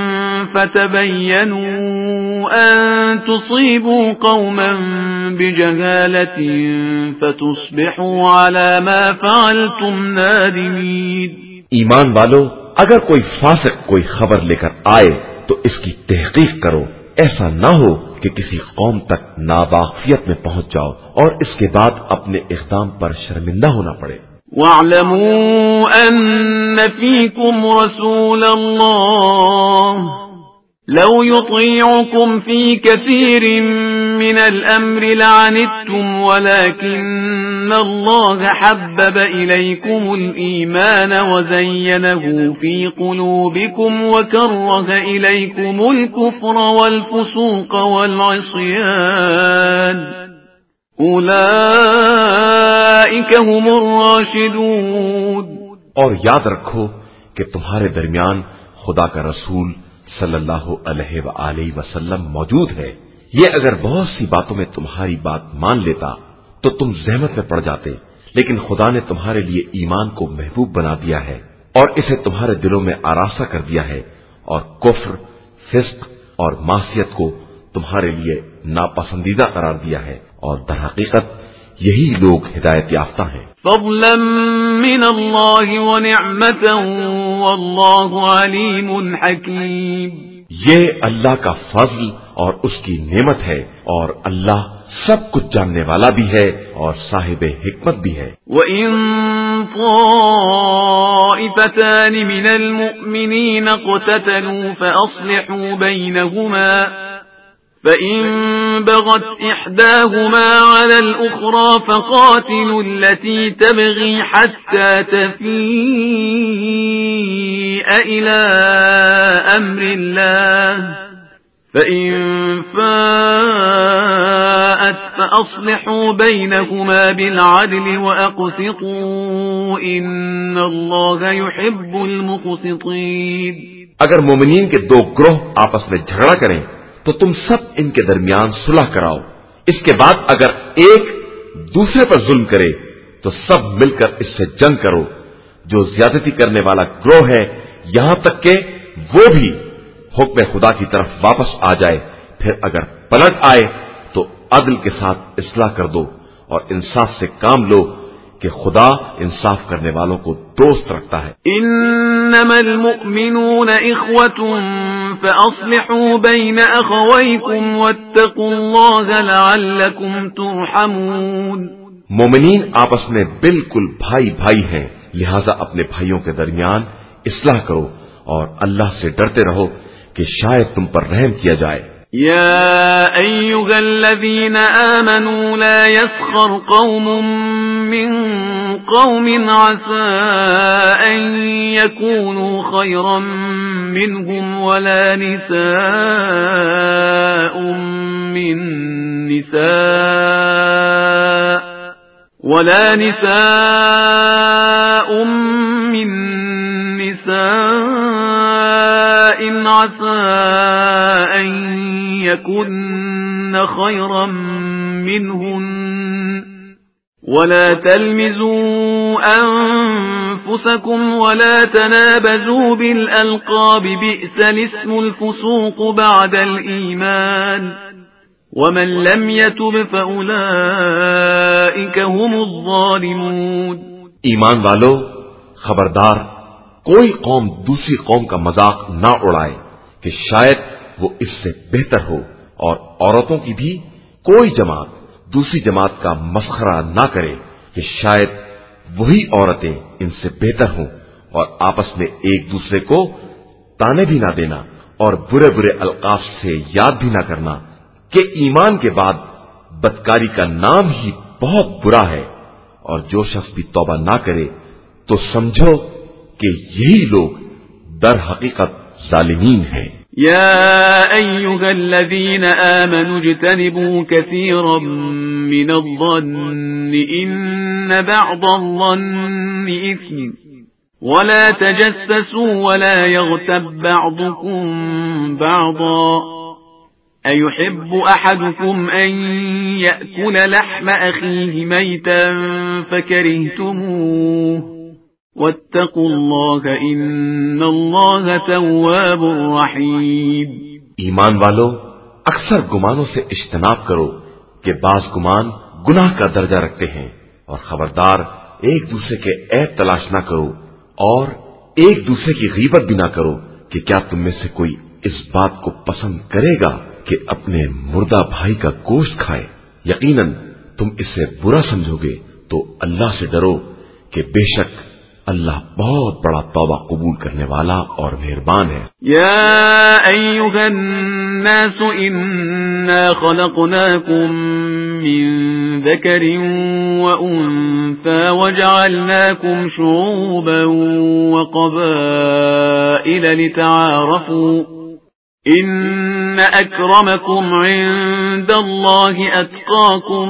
فتبینوا ان تصیبوا قوما بجہالة فتصبحوا على ما فعلتم نادمین. ایمان والو اگر کوئی فاسق کوئی خبر لے کر آئے تو اس کی تحقیق کرو ایسا نہ ہو کہ کسی قوم تک ناواقفیت میں پہنچ جاؤ اور اس کے بعد اپنے اقدام پر شرمندہ ہونا پڑے. وَاعْلَمُوا أَنَّ فِيكُمْ رَسُولَ اللَّهِ لَوْ يُطِيعُكُمْ فِي كَثِيرٍ مِّنَ الْأَمْرِ لَعَنِتُّمْ وَلَكِنَّ اللَّهَ حَبَّبَ إِلَيْكُمُ الْإِيمَانَ وَزَيَّنَهُ فِي قُلُوبِكُمْ وَكَرَّهَ إِلَيْكُمُ الْكُفْرَ وَالْفُسُوقَ وَالْعِصْيَانَ أُولَئِكَ هُمُ الرَّاشِدُونَ. اور یاد رکھو کہ تمہارے درمیان خدا کا رسول صلی اللہ علیہ وآلہ وسلم موجود ہے. یہ اگر بہت سی باتوں میں تمہاری بات مان لیتا تو تم زحمت میں پڑ جاتے لیکن خدا نے تمہارے لیے ایمان کو محبوب بنا دیا ہے اور اسے تمہارے دلوں میں آراستہ کر دیا ہے اور کفر فسق اور معصیت کو تمہارے لیے ناپسندیدہ قرار دیا ہے اور در حقیقت یہی لوگ ہدایت یافتہ ہیں. فضلا من اللہ ونعمة واللہ علیم حکیم. یہ اللہ کا فضل اور اس کی نعمت ہے اور اللہ سب کچھ جاننے والا بھی ہے اور صاحب حکمت بھی ہے. وَإِن طَائِفَتَانِ مِنَ الْمُؤْمِنِينَ اقْتَتَلُوا فَأَصْلِحُوا بَيْنَهُمَا فَإِن بَغَتْ إِحْدَاهُمَا عَلَى الْأُخْرَى فَقَاتِلُوا الَّتِي تَبْغِي حَتَّى تَفِيءَ إِلَى أَمْرِ اللَّهِ فَإِن فَاءَتْ فَأَصْلِحُوا بَيْنَهُمَا بِالْعَدْلِ وَأَقْسِطُوا إِنَّ اللَّهَ يُحِبُّ الْمُقْسِطِينَ. اگر مومنین کے دو گروہ آپس میں جھگڑا کریں تو تم سب ان کے درمیان صلح کراؤ. اس کے بعد اگر ایک دوسرے پر ظلم کرے تو سب مل کر اس سے جنگ کرو. جو زیادتی کرنے والا گروہ ہے یہاں تک کہ وہ بھی حکم خدا کی طرف واپس آ جائے پھر اگر پلٹ آئے تو عدل کے ساتھ اصلاح کر دو اور انصاف سے کام لو کہ خدا انصاف کرنے والوں کو دوست رکھتا ہے. انما المؤمنون اخوة فاصلحوا بين اخويكم واتقوا الله لعلكم ترحمون. مومنین آپس میں بالکل بھائی بھائی ہیں لہذا اپنے بھائیوں کے درمیان اصلاح کرو اور اللہ سے ڈرتے رہو کہ شاید تم پر رحم کیا جائے. يا أيها الذين آمنوا لا يسخر قوم من قوم عسى أن يكونوا خيرا منهم ولا نساء من نساء ولا نساء من نساء نساء عسى أن يكن خيرا منهن ولا تلمزوا أنفسكم ولا تنابزوا بالألقاب بئس الاسم الفسوق بعد الإيمان ومن لم يتب فأولئك هم الظالمون. ایمان والو، خبردار کوئی قوم دوسری قوم کا مذاق نہ اڑائے کہ شاید وہ اس سے بہتر ہو، اور عورتوں کی بھی کوئی جماعت دوسری جماعت کا مسخرہ نہ کرے کہ شاید وہی عورتیں ان سے بہتر ہوں، اور آپس میں ایک دوسرے کو تانے بھی نہ دینا اور برے برے القاب سے یاد بھی نہ کرنا کہ ایمان کے بعد بدکاری کا نام ہی بہت برا ہے، اور جو شخص بھی توبہ نہ کرے تو سمجھو کہ یہی لوگ در حقیقت ظالمین ہیں. يا أيها الذين آمنوا اجتنبوا كثيرا من الظن إن بعض الظن إثم ولا تجسسوا ولا يغتب بعضكم بعضا أيحب أحدكم أن يأكل لحم أخيه ميتا فكرهتموه واتقوا الله ان اللہ تواب رحیم. ایمان والو، اکثر گمانوں سے اجتناب کرو کہ بعض گمان گناہ کا درجہ رکھتے ہیں، اور خبردار ایک دوسرے کے عیب تلاش نہ کرو اور ایک دوسرے کی غیبت بھی نہ کرو کہ کیا تم میں سے کوئی اس بات کو پسند کرے گا کہ اپنے مردہ بھائی کا گوشت کھائے. یقیناً تم اسے برا سمجھو گے تو اللہ سے ڈرو کہ بے شک اللہ بہت بڑا توبہ قبول کرنے والا اور مہربان ہے. یا ایھا الناس انا خلقناکم من ذکر وانثى وجعلناکم شعوبا وقبائل لتعارفوا ان اکرمکم عند اللہ اتقاکم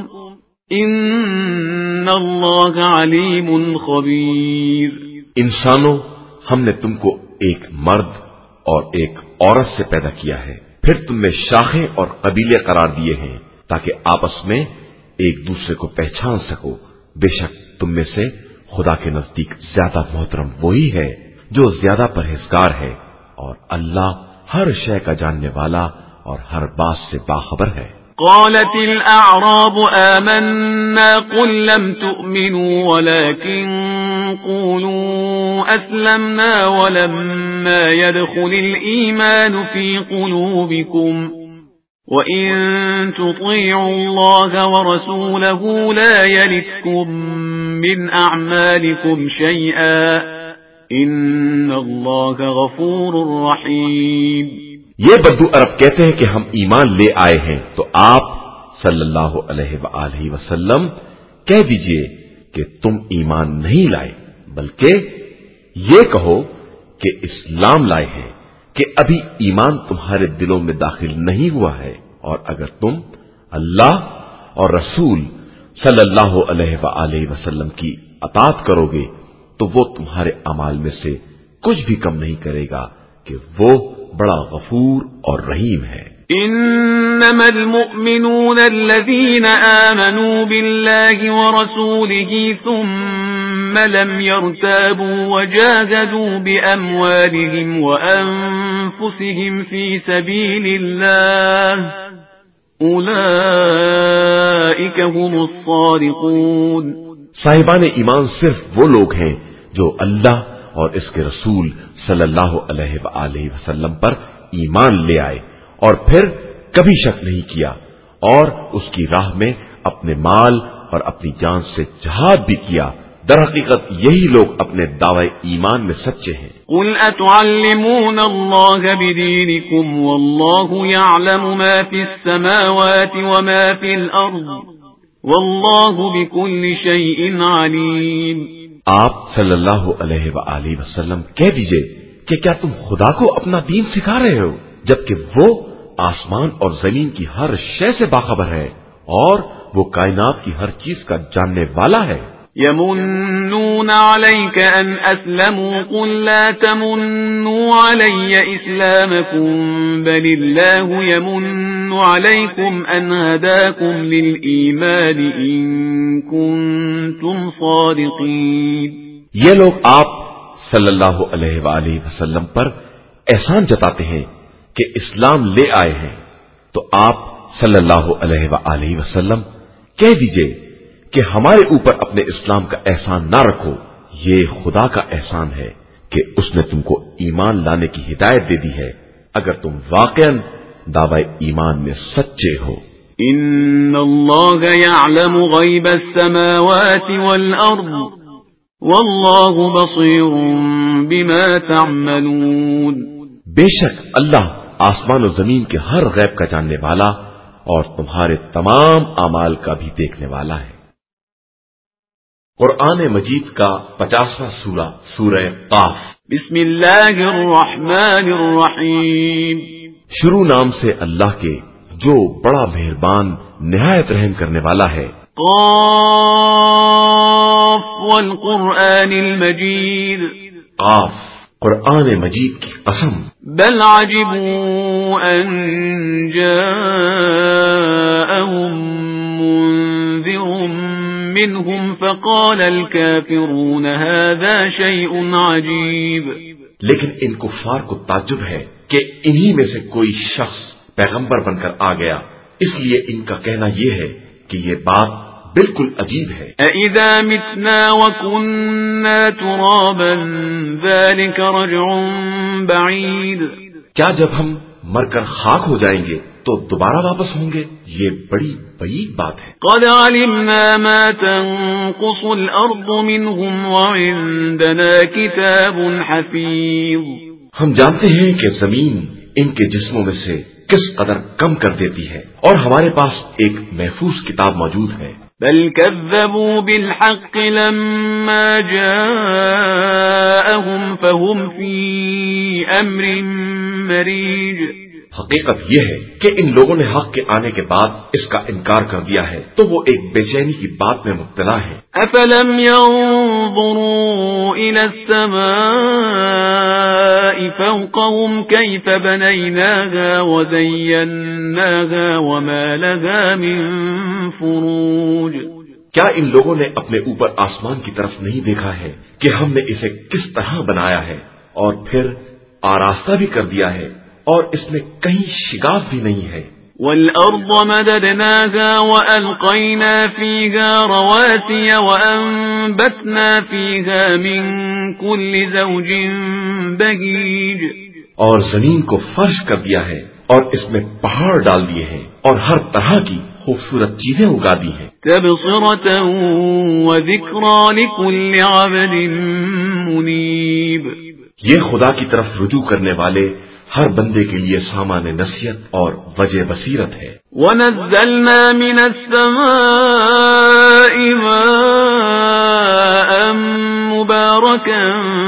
ان اللہ علیم خبیر. انسانوں، ہم نے تم کو ایک مرد اور ایک عورت سے پیدا کیا ہے، پھر تم میں شاخیں اور قبیلے قرار دیے ہیں تاکہ آپس میں ایک دوسرے کو پہچان سکو. بے شک تم میں سے خدا کے نزدیک زیادہ محترم وہی ہے جو زیادہ پرہیزگار ہے، اور اللہ ہر شے کا جاننے والا اور ہر بات سے باخبر ہے. قالت الأعراب آمنا قل لم تؤمنوا ولكن قولوا أسلمنا ولما يدخل الإيمان في قلوبكم وإن تطيعوا الله ورسوله لا يلتكم من أعمالكم شيئا إن الله غفور رحيم. یہ بدو عرب کہتے ہیں کہ ہم ایمان لے آئے ہیں، تو آپ صلی اللہ علیہ وآلہ وسلم کہہ دیجئے کہ تم ایمان نہیں لائے، بلکہ یہ کہو کہ اسلام لائے ہیں، کہ ابھی ایمان تمہارے دلوں میں داخل نہیں ہوا ہے، اور اگر تم اللہ اور رسول صلی اللہ علیہ وآلہ وسلم کی اطاعت کرو گے تو وہ تمہارے اعمال میں سے کچھ بھی کم نہیں کرے گا کہ وہ بڑا غفور اور رحیم ہے. انما المؤمنون الذين آمنوا بالله ورسوله ثم لم يرتابوا وجاهدوا بأموالهم وأنفسهم في سبيل الله أولئك هم الصادقون. صاحبان ایمان صرف وہ لوگ ہیں جو اللہ اور اس کے رسول صلی اللہ علیہ وآلہ وسلم پر ایمان لے آئے اور پھر کبھی شک نہیں کیا اور اس کی راہ میں اپنے مال اور اپنی جان سے جہاد بھی کیا. در حقیقت یہی لوگ اپنے دعوی ایمان میں سچے ہیں. قل اتعلمون اللہ بدینکم واللہ یعلم ما فی السماوات وما فی الارض واللہ بکل شیء علیم. آپ صلی اللہ علیہ وآلہ وسلم کہہ دیجئے کہ کیا تم خدا کو اپنا دین سکھا رہے ہو جبکہ وہ آسمان اور زمین کی ہر شے سے باخبر ہے اور وہ کائنات کی ہر چیز کا جاننے والا ہے. يمنون عليك أن أسلموا قل لا تمنوا علي إسلامكم بل الله يمن عليكم أن هداكم للإيمان إن كنتم صادقين. یہ لوگ آپ صلی اللہ علیہ وآلہ وسلم پر احسان جتاتے ہیں کہ اسلام لے آئے ہیں، تو آپ صلی اللہ علیہ وآلہ وسلم کہہ دیجئے کہ ہمارے اوپر اپنے اسلام کا احسان نہ رکھو، یہ خدا کا احسان ہے کہ اس نے تم کو ایمان لانے کی ہدایت دے دی ہے اگر تم واقعاً دعوی ایمان میں سچے ہو. ان اللہ یعلم غیب السماوات والارض واللہ بصیر بما تعملون. بے شک اللہ آسمان و زمین کے ہر غیب کا جاننے والا اور تمہارے تمام اعمال کا بھی دیکھنے والا ہے. قرآن مجید کا پچاسواں سورہ سورہ قاف. بسم اللہ الرحمن الرحیم. شروع نام سے اللہ کے جو بڑا مہربان نہایت رحم کرنے والا ہے. قاف والقرآن المجید. قاف قرآن مجید کی قسم. بل عجبوا ان جاءهم منذر منهم فقال الكافرون هذا شيء عجيب. لیکن ان کفار کو تعجب ہے کہ انہی میں سے کوئی شخص پیغمبر بن کر آ گیا، اس لیے ان کا کہنا یہ ہے کہ یہ بات بالکل عجیب ہے. اَإِذَا مِتْنَا وَكُنَّا تُرَابًا ذَلِكَ رَجْعٌ بَعِيدٌ. کیا جب ہم مر کر خاک ہو جائیں گے تو دوبارہ واپس ہوں گے؟ یہ بڑی بعید بات ہے. قَدْ عَلِمْنَا مَا تَنقُصُ الْأَرْضُ مِنْهُمْ وَعِندَنَا كِتَابٌ حَفِيظٌ. ہم جانتے ہیں کہ زمین ان کے جسموں میں سے کس قدر کم کر دیتی ہے اور ہمارے پاس ایک محفوظ کتاب موجود ہے. بل كذبوا بالحق لما جاءهم فهم في أمر مريج. حقیقت یہ ہے کہ ان لوگوں نے حق کے آنے کے بعد اس کا انکار کر دیا ہے تو وہ ایک بے چینی کی بات میں مبتلا ہے. افلم ينظروا الى السماء فوقهم كيف بنيناها وزيناها وما لها من فروج. کیا ان لوگوں نے اپنے اوپر آسمان کی طرف نہیں دیکھا ہے کہ ہم نے اسے کس طرح بنایا ہے اور پھر آراستہ بھی کر دیا ہے اور اس میں کہیں شگاف بھی نہیں ہے. والأرض مددناها وألقينا فيها رواسي وأنبتنا فيها من كل زوج بهيج. اور زمین کو فرش کر دیا ہے اور اس میں پہاڑ ڈال دیے ہیں اور ہر طرح کی خوبصورت چیزیں اگا دی ہیں. تبصرة وذكرى لكل عبد منيب. یہ خدا کی طرف رجوع کرنے والے ہر بندے کے لیے سامان نصیحت اور وجہ بصیرت ہے. وَنَزَّلْنَا مِنَ السَّمَاءِ مَاءً مُبَارَكًا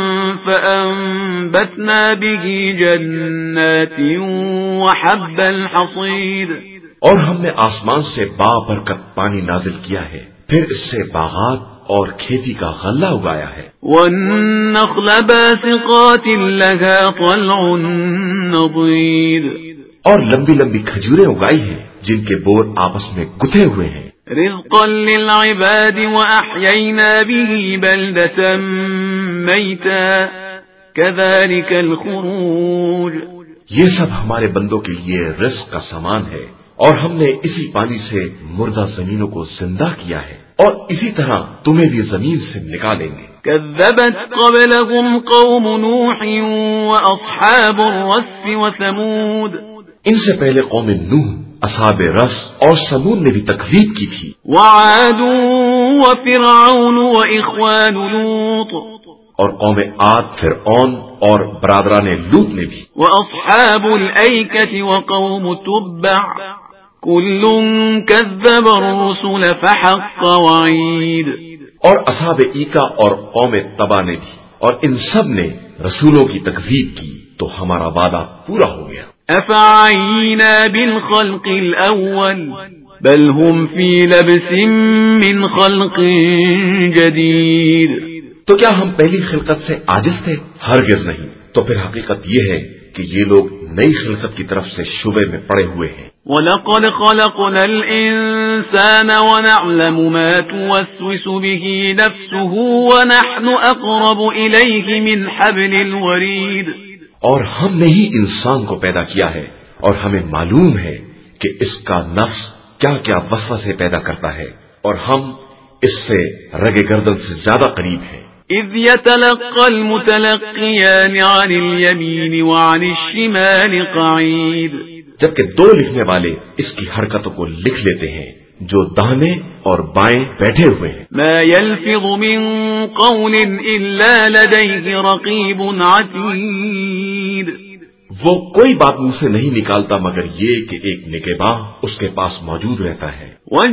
فَأَنبَتْنَا بِهِ جَنَّاتٍ وَحَبَّ الْحَصِيدِ. اور ہم نے آسمان سے بابرکت پانی نازل کیا ہے، پھر اس سے باغات اور کھیتی کا غلہ اگایا ہے. وَالنَّخْلَ بَاسِقَاتٍ لَهَا طَلْعٌ نَضِيدٌ. اور لمبی لمبی کھجوریں اگائی ہیں جن کے بور آپس میں گتھے ہوئے ہیں. رِزْقًا لِلْعِبَادِ وَأَحْيَيْنَا بِهِ بَلْدَةً مَيْتًا كَذَلِكَ الْخُرُوجُ. یہ سب ہمارے بندوں کے لیے رزق کا سامان ہے اور ہم نے اسی پانی سے مردہ زمینوں کو زندہ کیا ہے اور اسی طرح تمہیں بھی زمین سے نکالیں گے. كذبت قبلهم قوم نوح وأصحاب الرس وثمود. ان سے پہلے قوم نوح، اصحاب رس اور سمود نے بھی تکذیب کی تھی. وعاد وفرعون وإخوان لوط. اور قوم عاد، فرعون اور برادران لوط نے بھی. وأصحاب الأيكة وقوم تبع كل كذب الرسل فحق وعيد. اور اصحاب ایکا اور قوم تبا نے بھی، اور ان سب نے رسولوں کی تکذیب کی تو ہمارا وعدہ پورا ہو گیا. افعینا بالخلق الاول بل هم في لبس من خلق جديد. تو کیا ہم پہلی خلقت سے عاجز تھے؟ ہرگز نہیں. تو پھر حقیقت یہ ہے کہ یہ لوگ نئی خلقت کی طرف سے شبے میں پڑے ہوئے ہیں. وَلَقَدْ خَلَقْنَا الْإِنسَانَ وَنَعْلَمُ مَا تُوَسْوِسُ بِهِ نَفْسُهُ وَنَحْنُ أَقْرَبُ إِلَيْهِ مِنْ حَبْلِ الْوَرِيدِ. اور ہم نے ہی انسان کو پیدا کیا ہے اور ہمیں معلوم ہے کہ اس کا نفس کیا کیا وسوسے پیدا کرتا ہے اور ہم اس سے رگ گردن سے زیادہ قریب ہیں. إِذْ يَتَلَقَّى الْمُتَلَقِّيَانِ عَنِ الْيَمِينِ وَعَنِ الشِّمَالِ قَعِيدٌ. جبکہ دو لکھنے والے اس کی حرکتوں کو لکھ لیتے ہیں جو داہنے اور بائیں بیٹھے ہوئے ہیں. ما يلفظ من قول إلا لديه رقيب عتيد. وہ کوئی بات منہ سے نہیں نکالتا مگر یہ کہ ایک نگہباں اس کے پاس موجود رہتا ہے.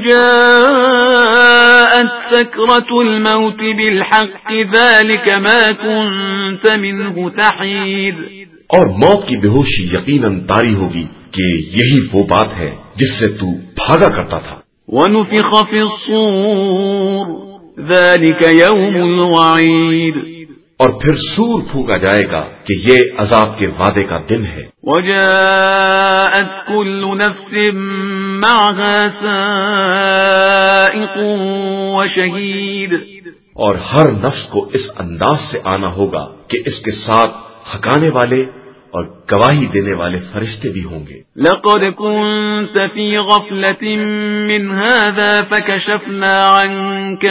وجاءت سكرة الموت بالحق ذلك ما كنت منه تحيد. اور موت کی بے ہوشی یقیناً طاری ہوگی کہ یہی وہ بات ہے جس سے تو بھاگا کرتا تھا. وَنُفِخَ فِي الصُّورِ ذَلِكَ يَوْمُ الْوَعِيدِ. اور پھر سور پھونکا جائے گا کہ یہ عذاب کے وعدے کا دن ہے. وَجَاءَتْ كُلُّ نَفْسٍ مَعَهَا سَائِقٌ وَشَهِيدٌ. اور ہر نفس کو اس انداز سے آنا ہوگا کہ اس کے ساتھ ہکانے والے اور گواہی دینے والے فرشتے بھی ہوں گے. لقد كنت في غفلة من هذا فكشفنا عنك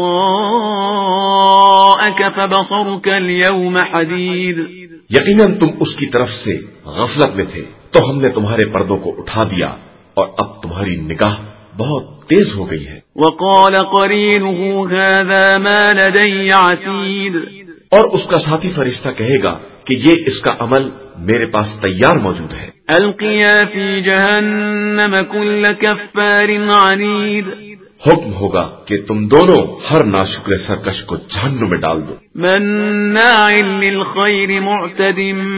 غطاءك فبصرك اليوم حديد. یقیناً تم اس کی طرف سے غفلت میں تھے تو ہم نے تمہارے پردوں کو اٹھا دیا اور اب تمہاری نگاہ بہت تیز ہو گئی ہے. وقال قرينه هذا ما لدي عتيد. اور اس کا ساتھی فرشتہ کہے گا کہ یہ اس کا عمل میرے پاس تیار موجود ہے. القیا فی جہنم کل کفار عنید. حکم ہوگا کہ تم دونوں ہر ناشکر سرکش کو جہنم میں ڈال دو. مناع للخیر معتد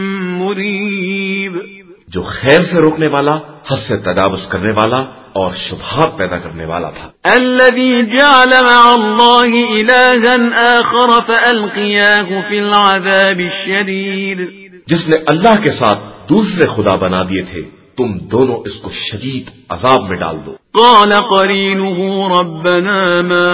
مریب. جو خیر سے روکنے والا، حد سے تجاوز کرنے والا اور شبہات پیدا کرنے والا تھا. الذي جعل مع الله إلها آخر فألقياه في العذاب الشديد. جس نے اللہ کے ساتھ دوسرے خدا بنا دیے تھے تم دونوں اس کو شدید عذاب میں ڈال دو. قال قرينه ربنا ما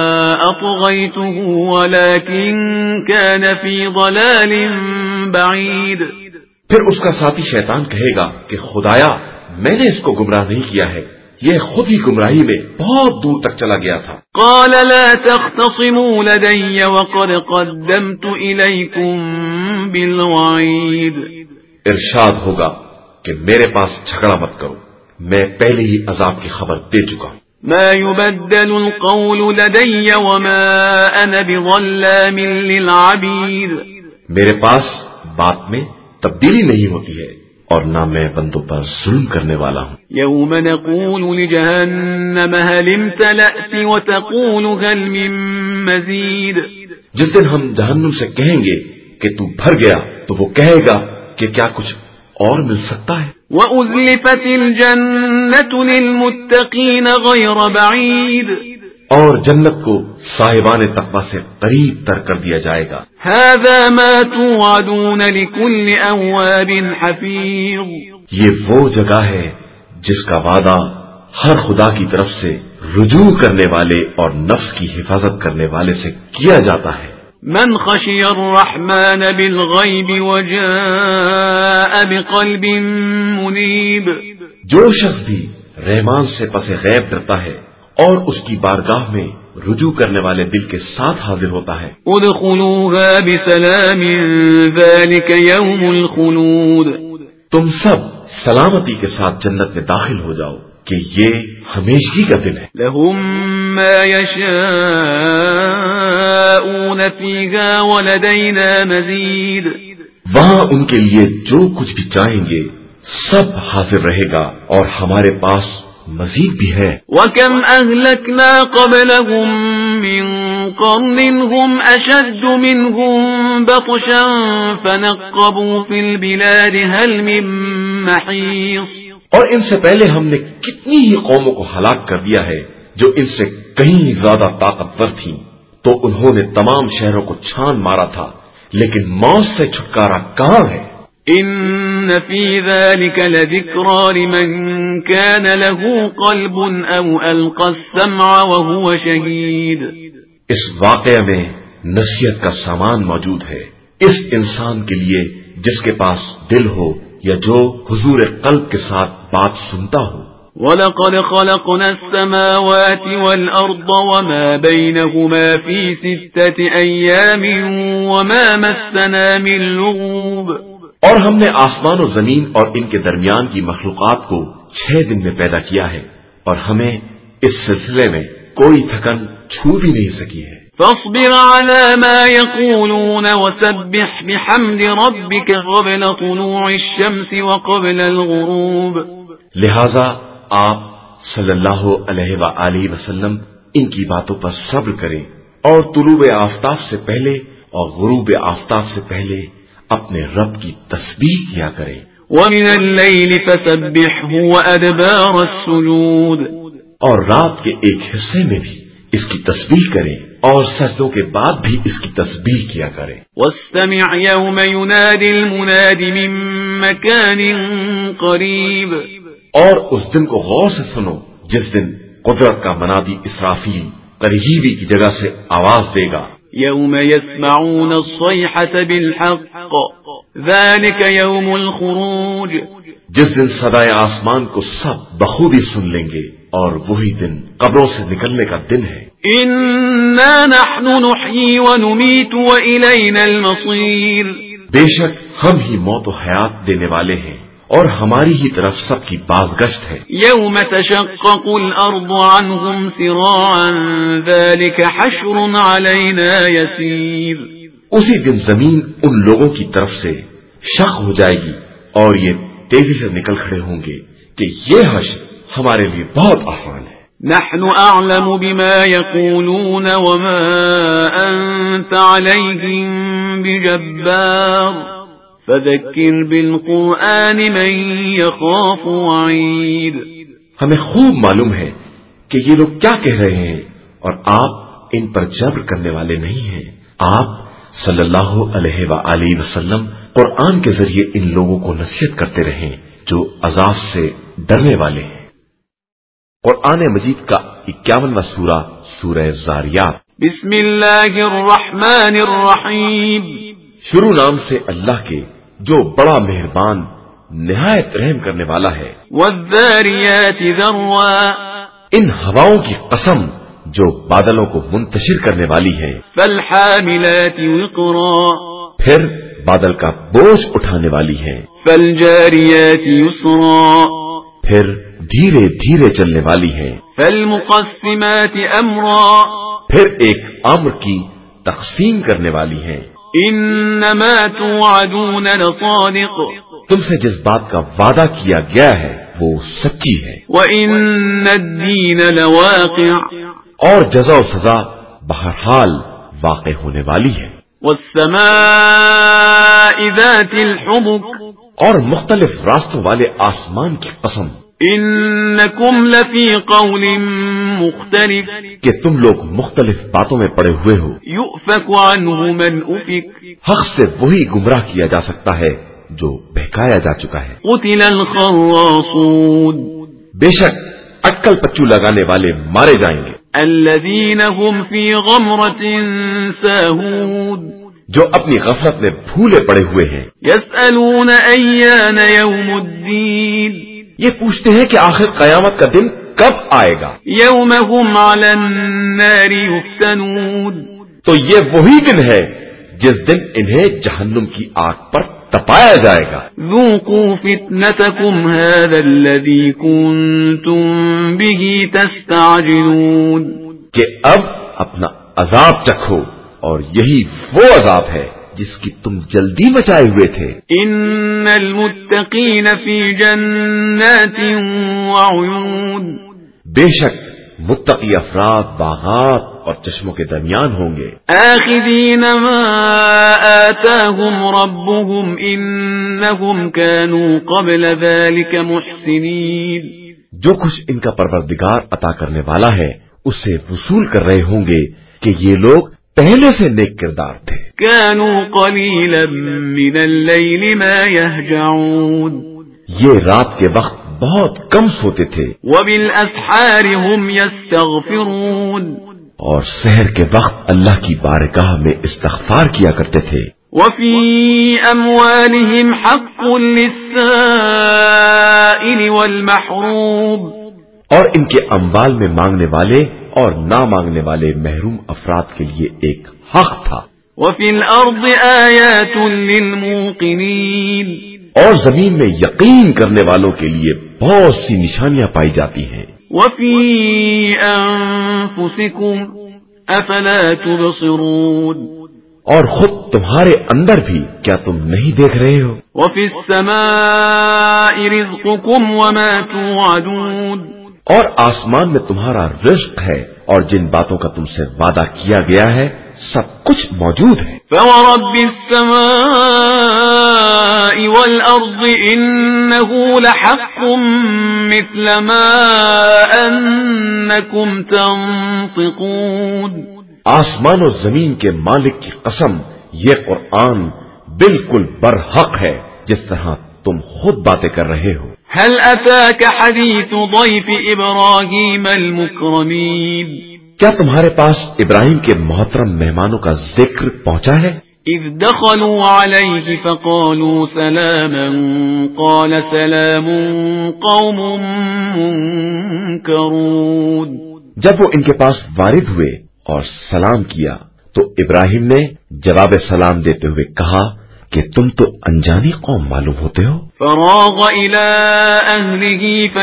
أطغيته ولكن كان في ضلال بعيد. پھر اس کا ساتھی شیطان کہے گا کہ خدایا میں نے اس کو گمراہ نہیں کیا ہے، یہ خود ہی گمراہی میں بہت دور تک چلا گیا تھا. قال لا تختصموا لدي وقد قدمت إليكم بالوعيد. ارشاد ہوگا کہ میرے پاس جھگڑا مت کرو، میں پہلے ہی عذاب کی خبر دے چکا ہوں. ما يبدل القول لدي وما أنا بظلام للعبيد. میرے پاس بات میں تبدیلی نہیں ہوتی ہے اور نہ میں بندوں پر ظلم کرنے والا ہوں. يوم نقول لجهنم هل امتلأت وتقول هل من مزيد. جس دن ہم جہنم سے کہیں گے کہ تو بھر گیا تو وہ کہے گا کہ کیا کچھ اور مل سکتا ہے. وَأُزْلِفَتِ الْجَنَّةُ لِلْمُتَّقِينَ غَيْرَ بَعِيدٍ. اور جنت کو صاحبان تقوی سے قریب تر کر دیا جائے گا. هَذَا مَا تُوعَدُونَ لِكُلِّ أَوَّابٍ حَفِيظٍ. یہ وہ جگہ ہے جس کا وعدہ ہر خدا کی طرف سے رجوع کرنے والے اور نفس کی حفاظت کرنے والے سے کیا جاتا ہے. من خشی الرحمن بالغیب وجاء بقلب منیب. جو شخص بھی رحمان سے پس غیب ڈرتا ہے اور اس کی بارگاہ میں رجوع کرنے والے دل کے ساتھ حاضر ہوتا ہے. ادخلوها بسلام ذلك يوم الخلود. تم سب سلامتی کے ساتھ جنت میں داخل ہو جاؤ کہ یہ ہمیشگی کا دن ہے. لهم ما يشاءون فيها ولدينا مزيد. وہاں ان کے لیے جو کچھ بھی چاہیں گے سب حاضر رہے گا اور ہمارے پاس مزید بھی ہے. وَكَمْ أَهْلَكْنَا قَبْلَهُمْ مِنْ قَرْنٍ هُمْ أَشَدُّ مِنْهُمْ بَطْشًا فَنَقَّبُوا فِي الْبِلَادِ هَلْ مِنْ مَحِيصٍ. اور ان سے پہلے ہم نے کتنی ہی قوموں کو ہلاک کر دیا ہے جو ان سے کہیں زیادہ طاقتور تھیں، تو انہوں نے تمام شہروں کو چھان مارا تھا، لیکن موت سے چھٹکارا کہاں ہے؟ ان فی ذلک لذکرى لمن کان له قلب او القى السمع وهو شہید، اس واقعے میں نصیحت کا سامان موجود ہے اس انسان کے لیے جس کے پاس دل ہو یا جو حضور قلب کے ساتھ بات سنتا ہو۔ وَلَقَدْ خَلَقْنَا السَّمَاوَاتِ وَالْأَرْضَ وَمَا بَيْنَهُمَا فِي سِتَّةِ أَيَّامٍ وَمَا مَسَّنَا مِن لُغُوبٍ، اور ہم نے آسمان و زمین اور ان کے درمیان کی مخلوقات کو چھ دن میں پیدا کیا ہے، اور ہمیں اس سلسلے میں کوئی تھکن چھو بھی نہیں سکی ہے۔ فاصبر على ما يقولون وسبح بحمد ربك قبل طلوع الشمس وقبل الغروب، لہذا آپ صلی اللہ علیہ وآلہ وسلم ان کی باتوں پر صبر کریں اور طلوع آفتاب سے پہلے اور غروب آفتاب سے پہلے اپنے رب کی تسبیح کیا کریں۔ ومن الليل فسبحه وأدبار السجود، اور رات کے ایک حصے میں بھی اس کی تسبیح کریں اور سجدوں کے بعد بھی اس کی تسبیح کیا کریں۔ واستمع يوم ينادي المناد من مكان قريب، اور اس دن کو غور سے سنو جس دن قدرت کا منادی اسرافیل قریبی کی جگہ سے آواز دے گا۔ يوم يسمعون الصيحة بالحق ذلك يوم الخروج، جس دن صدائے آسمان کو سب بخوبی سن لیں گے اور وہی دن قبروں سے نکلنے کا دن ہے۔ انا نحن نحيي ونميت وإلينا المصير، بے شک ہم ہی موت و حیات دینے والے ہیں اور ہماری ہی طرف سب کی بازگشت ہے۔ يوم تشقق الأرض عنهم سراعا ذلك حشر علينا يسير، اسی دن زمین ان لوگوں کی طرف سے شق ہو جائے گی اور یہ تیزی سے نکل کھڑے ہوں گے کہ یہ حشر ہمارے لیے بہت آسان ہے۔ نحن أعلم بما يقولون وما أنت عليهم بجبار فذكر بالقرآن من يخاف وعيد، ہمیں خوب معلوم ہے کہ یہ لوگ کیا کہہ رہے ہیں اور آپ ان پر جبر کرنے والے نہیں ہیں۔ آپ صلی اللہ علیہ وآلہ وسلم قرآن کے ذریعے ان لوگوں کو نصیحت کرتے رہیں جو عذاب سے ڈرنے والے ہیں۔ قرآن مجید کا اکیاونواں سورہ سورہ زاریات۔ بسم اللہ الرحمن الرحیم، شروع نام سے اللہ کے جو بڑا مہربان نہایت رحم کرنے والا ہے۔ والذاریات ذروا، ان ہواؤں کی قسم جو بادلوں کو منتشر کرنے والی ہے۔ فالحاملات وقرا، پھر بادل کا بوجھ اٹھانے والی ہے۔ فالجاریات یسرا، پھر دھیرے دھیرے چلنے والی ہے۔ فالمقسمات امرا، پھر ایک امر کی تقسیم کرنے والی ہے۔ انما توعدون لصادق، تم سے جس بات کا وعدہ کیا گیا ہے وہ سچی ہے۔ وان الدین لواقع، اور جزا و سزا بہرحال واقع ہونے والی ہے۔ والسماء ذات الحبک، اور مختلف راستوں والے آسمان کی قسم، انکم لفی قول مختلف، کہ تم لوگ مختلف باتوں میں پڑے ہوئے ہو۔ یؤفک عنہ من افک، حق سے وہی گمراہ کیا جا سکتا ہے جو بہکایا جا چکا ہے۔ قتل الخراصون، بے شک اٹکل پچو لگانے والے مارے جائیں گے۔ الذین هم فی غمرۃ ساہون، جو اپنی غفلت میں بھولے پڑے ہوئے ہیں۔ یسألون ایان یوم الدین، یہ پوچھتے ہیں کہ آخر قیامت کا دن کب آئے گا۔ یوم هم علی النار یفتنون، تو یہ وہی دن ہے جس دن انہیں جہنم کی آگ پر تپایا جائے گا۔ ذوقوا فتنتکم هذا الذی کنتم به تستعجلون، کہ اب اپنا عذاب چکھو اور یہی وہ عذاب ہے جس کی تم جلدی مچائے ہوئے تھے۔ ان المتقین فی جنات وعیون، بے شک متقی افراد باغات اور چشموں کے درمیان ہوں گے. آخذین ما آتاهم ربهم انہم كانوا قبل ذلك محسنین. جو کچھ ان کا پروردگار عطا کرنے والا ہے اس سے وصول کر رہے ہوں گے کہ یہ لوگ پہلے سے نیک کردار تھے. كانوا قلیلا من اللیل ما یہجعون. یہ رات کے وقت بہت کم سوتے تھے. وبالاسحار هم يستغفرون. اور سحر کے وقت اللہ کی بارگاہ میں استغفار کیا کرتے تھے. وفي اموالهم حق للسائل والمحروم. اور ان کے اموال میں مانگنے والے اور نہ مانگنے والے محروم افراد کے لیے ایک حق تھا. وفي الارض آیات للموقنین. اور زمین میں یقین کرنے والوں کے لیے بہت سی نشانیاں پائی جاتی ہیں. وفي انفسکم افلا تبصرون. اور خود تمہارے اندر بھی کیا تم نہیں دیکھ رہے ہو. وفي السماء رزقكم وما توعدون. اور آسمان میں تمہارا رزق ہے اور جن باتوں کا تم سے وعدہ کیا گیا ہے سب کچھ موجود ہے. فورب السماء والأرض إنه لحق مثل ما أنكم تنطقون. آسمان و زمین کے مالک کی قسم یہ قرآن بالکل برحق ہے جس طرح تم خود باتیں کر رہے ہو. هل أتاك حديث ضيف إبراهيم المكرمين. کیا تمہارے پاس ابراہیم کے محترم مہمانوں کا ذکر پہنچا ہے؟ اذ دخلوا عليه فقالوا سلاما قال سلام قوم منكرون. جب وہ ان کے پاس وارد ہوئے اور سلام کیا تو ابراہیم نے جواب سلام دیتے ہوئے کہا کہ تم تو انجانی قوم معلوم ہوتے ہو. فراغ الى اهله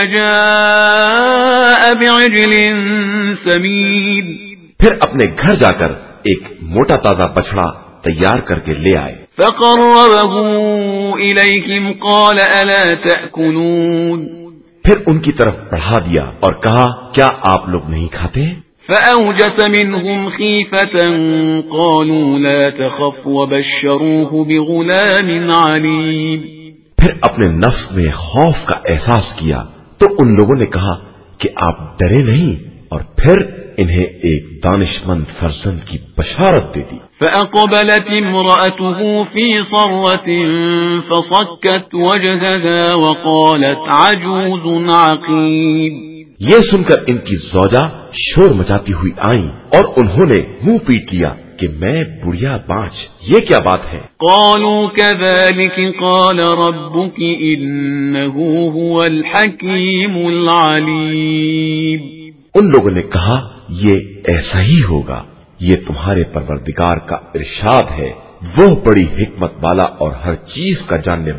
فجاء بعجل سمین. پھر اپنے گھر جا کر ایک موٹا تازہ بچڑا تیار کر کے لے آئے. فقربه الیہم قال الا تأکلون. پھر ان کی طرف بڑھا دیا اور کہا کیا آپ لوگ نہیں کھاتے؟ فأوجس منهم خيفة قالوا لا تخف وبشروه بغلام عليم. پھر اپنے نفس میں خوف کا احساس کیا تو ان لوگوں نے کہا کہ آپ ڈرے نہیں اور پھر انہیں ایک دانشمند فرزند کی بشارت دے دی. فأقبلت امرأته في صرة فصكت وجهها وقالت عجوز عقيم. یہ سن کر ان کی زوجہ شور مچاتی ہوئی آئیں اور انہوں نے منہ پیٹ لیا کہ میں بڑھیا بانچ، یہ کیا بات ہے؟ قالوا كذلك قال ربك إنه هو الحكيم العليم. ان لوگوں نے کہا یہ ایسا ہی ہوگا، یہ تمہارے پروردگار کا ارشاد ہے، وہ بڑی حکمت والا اور ہر چیز کا جاننے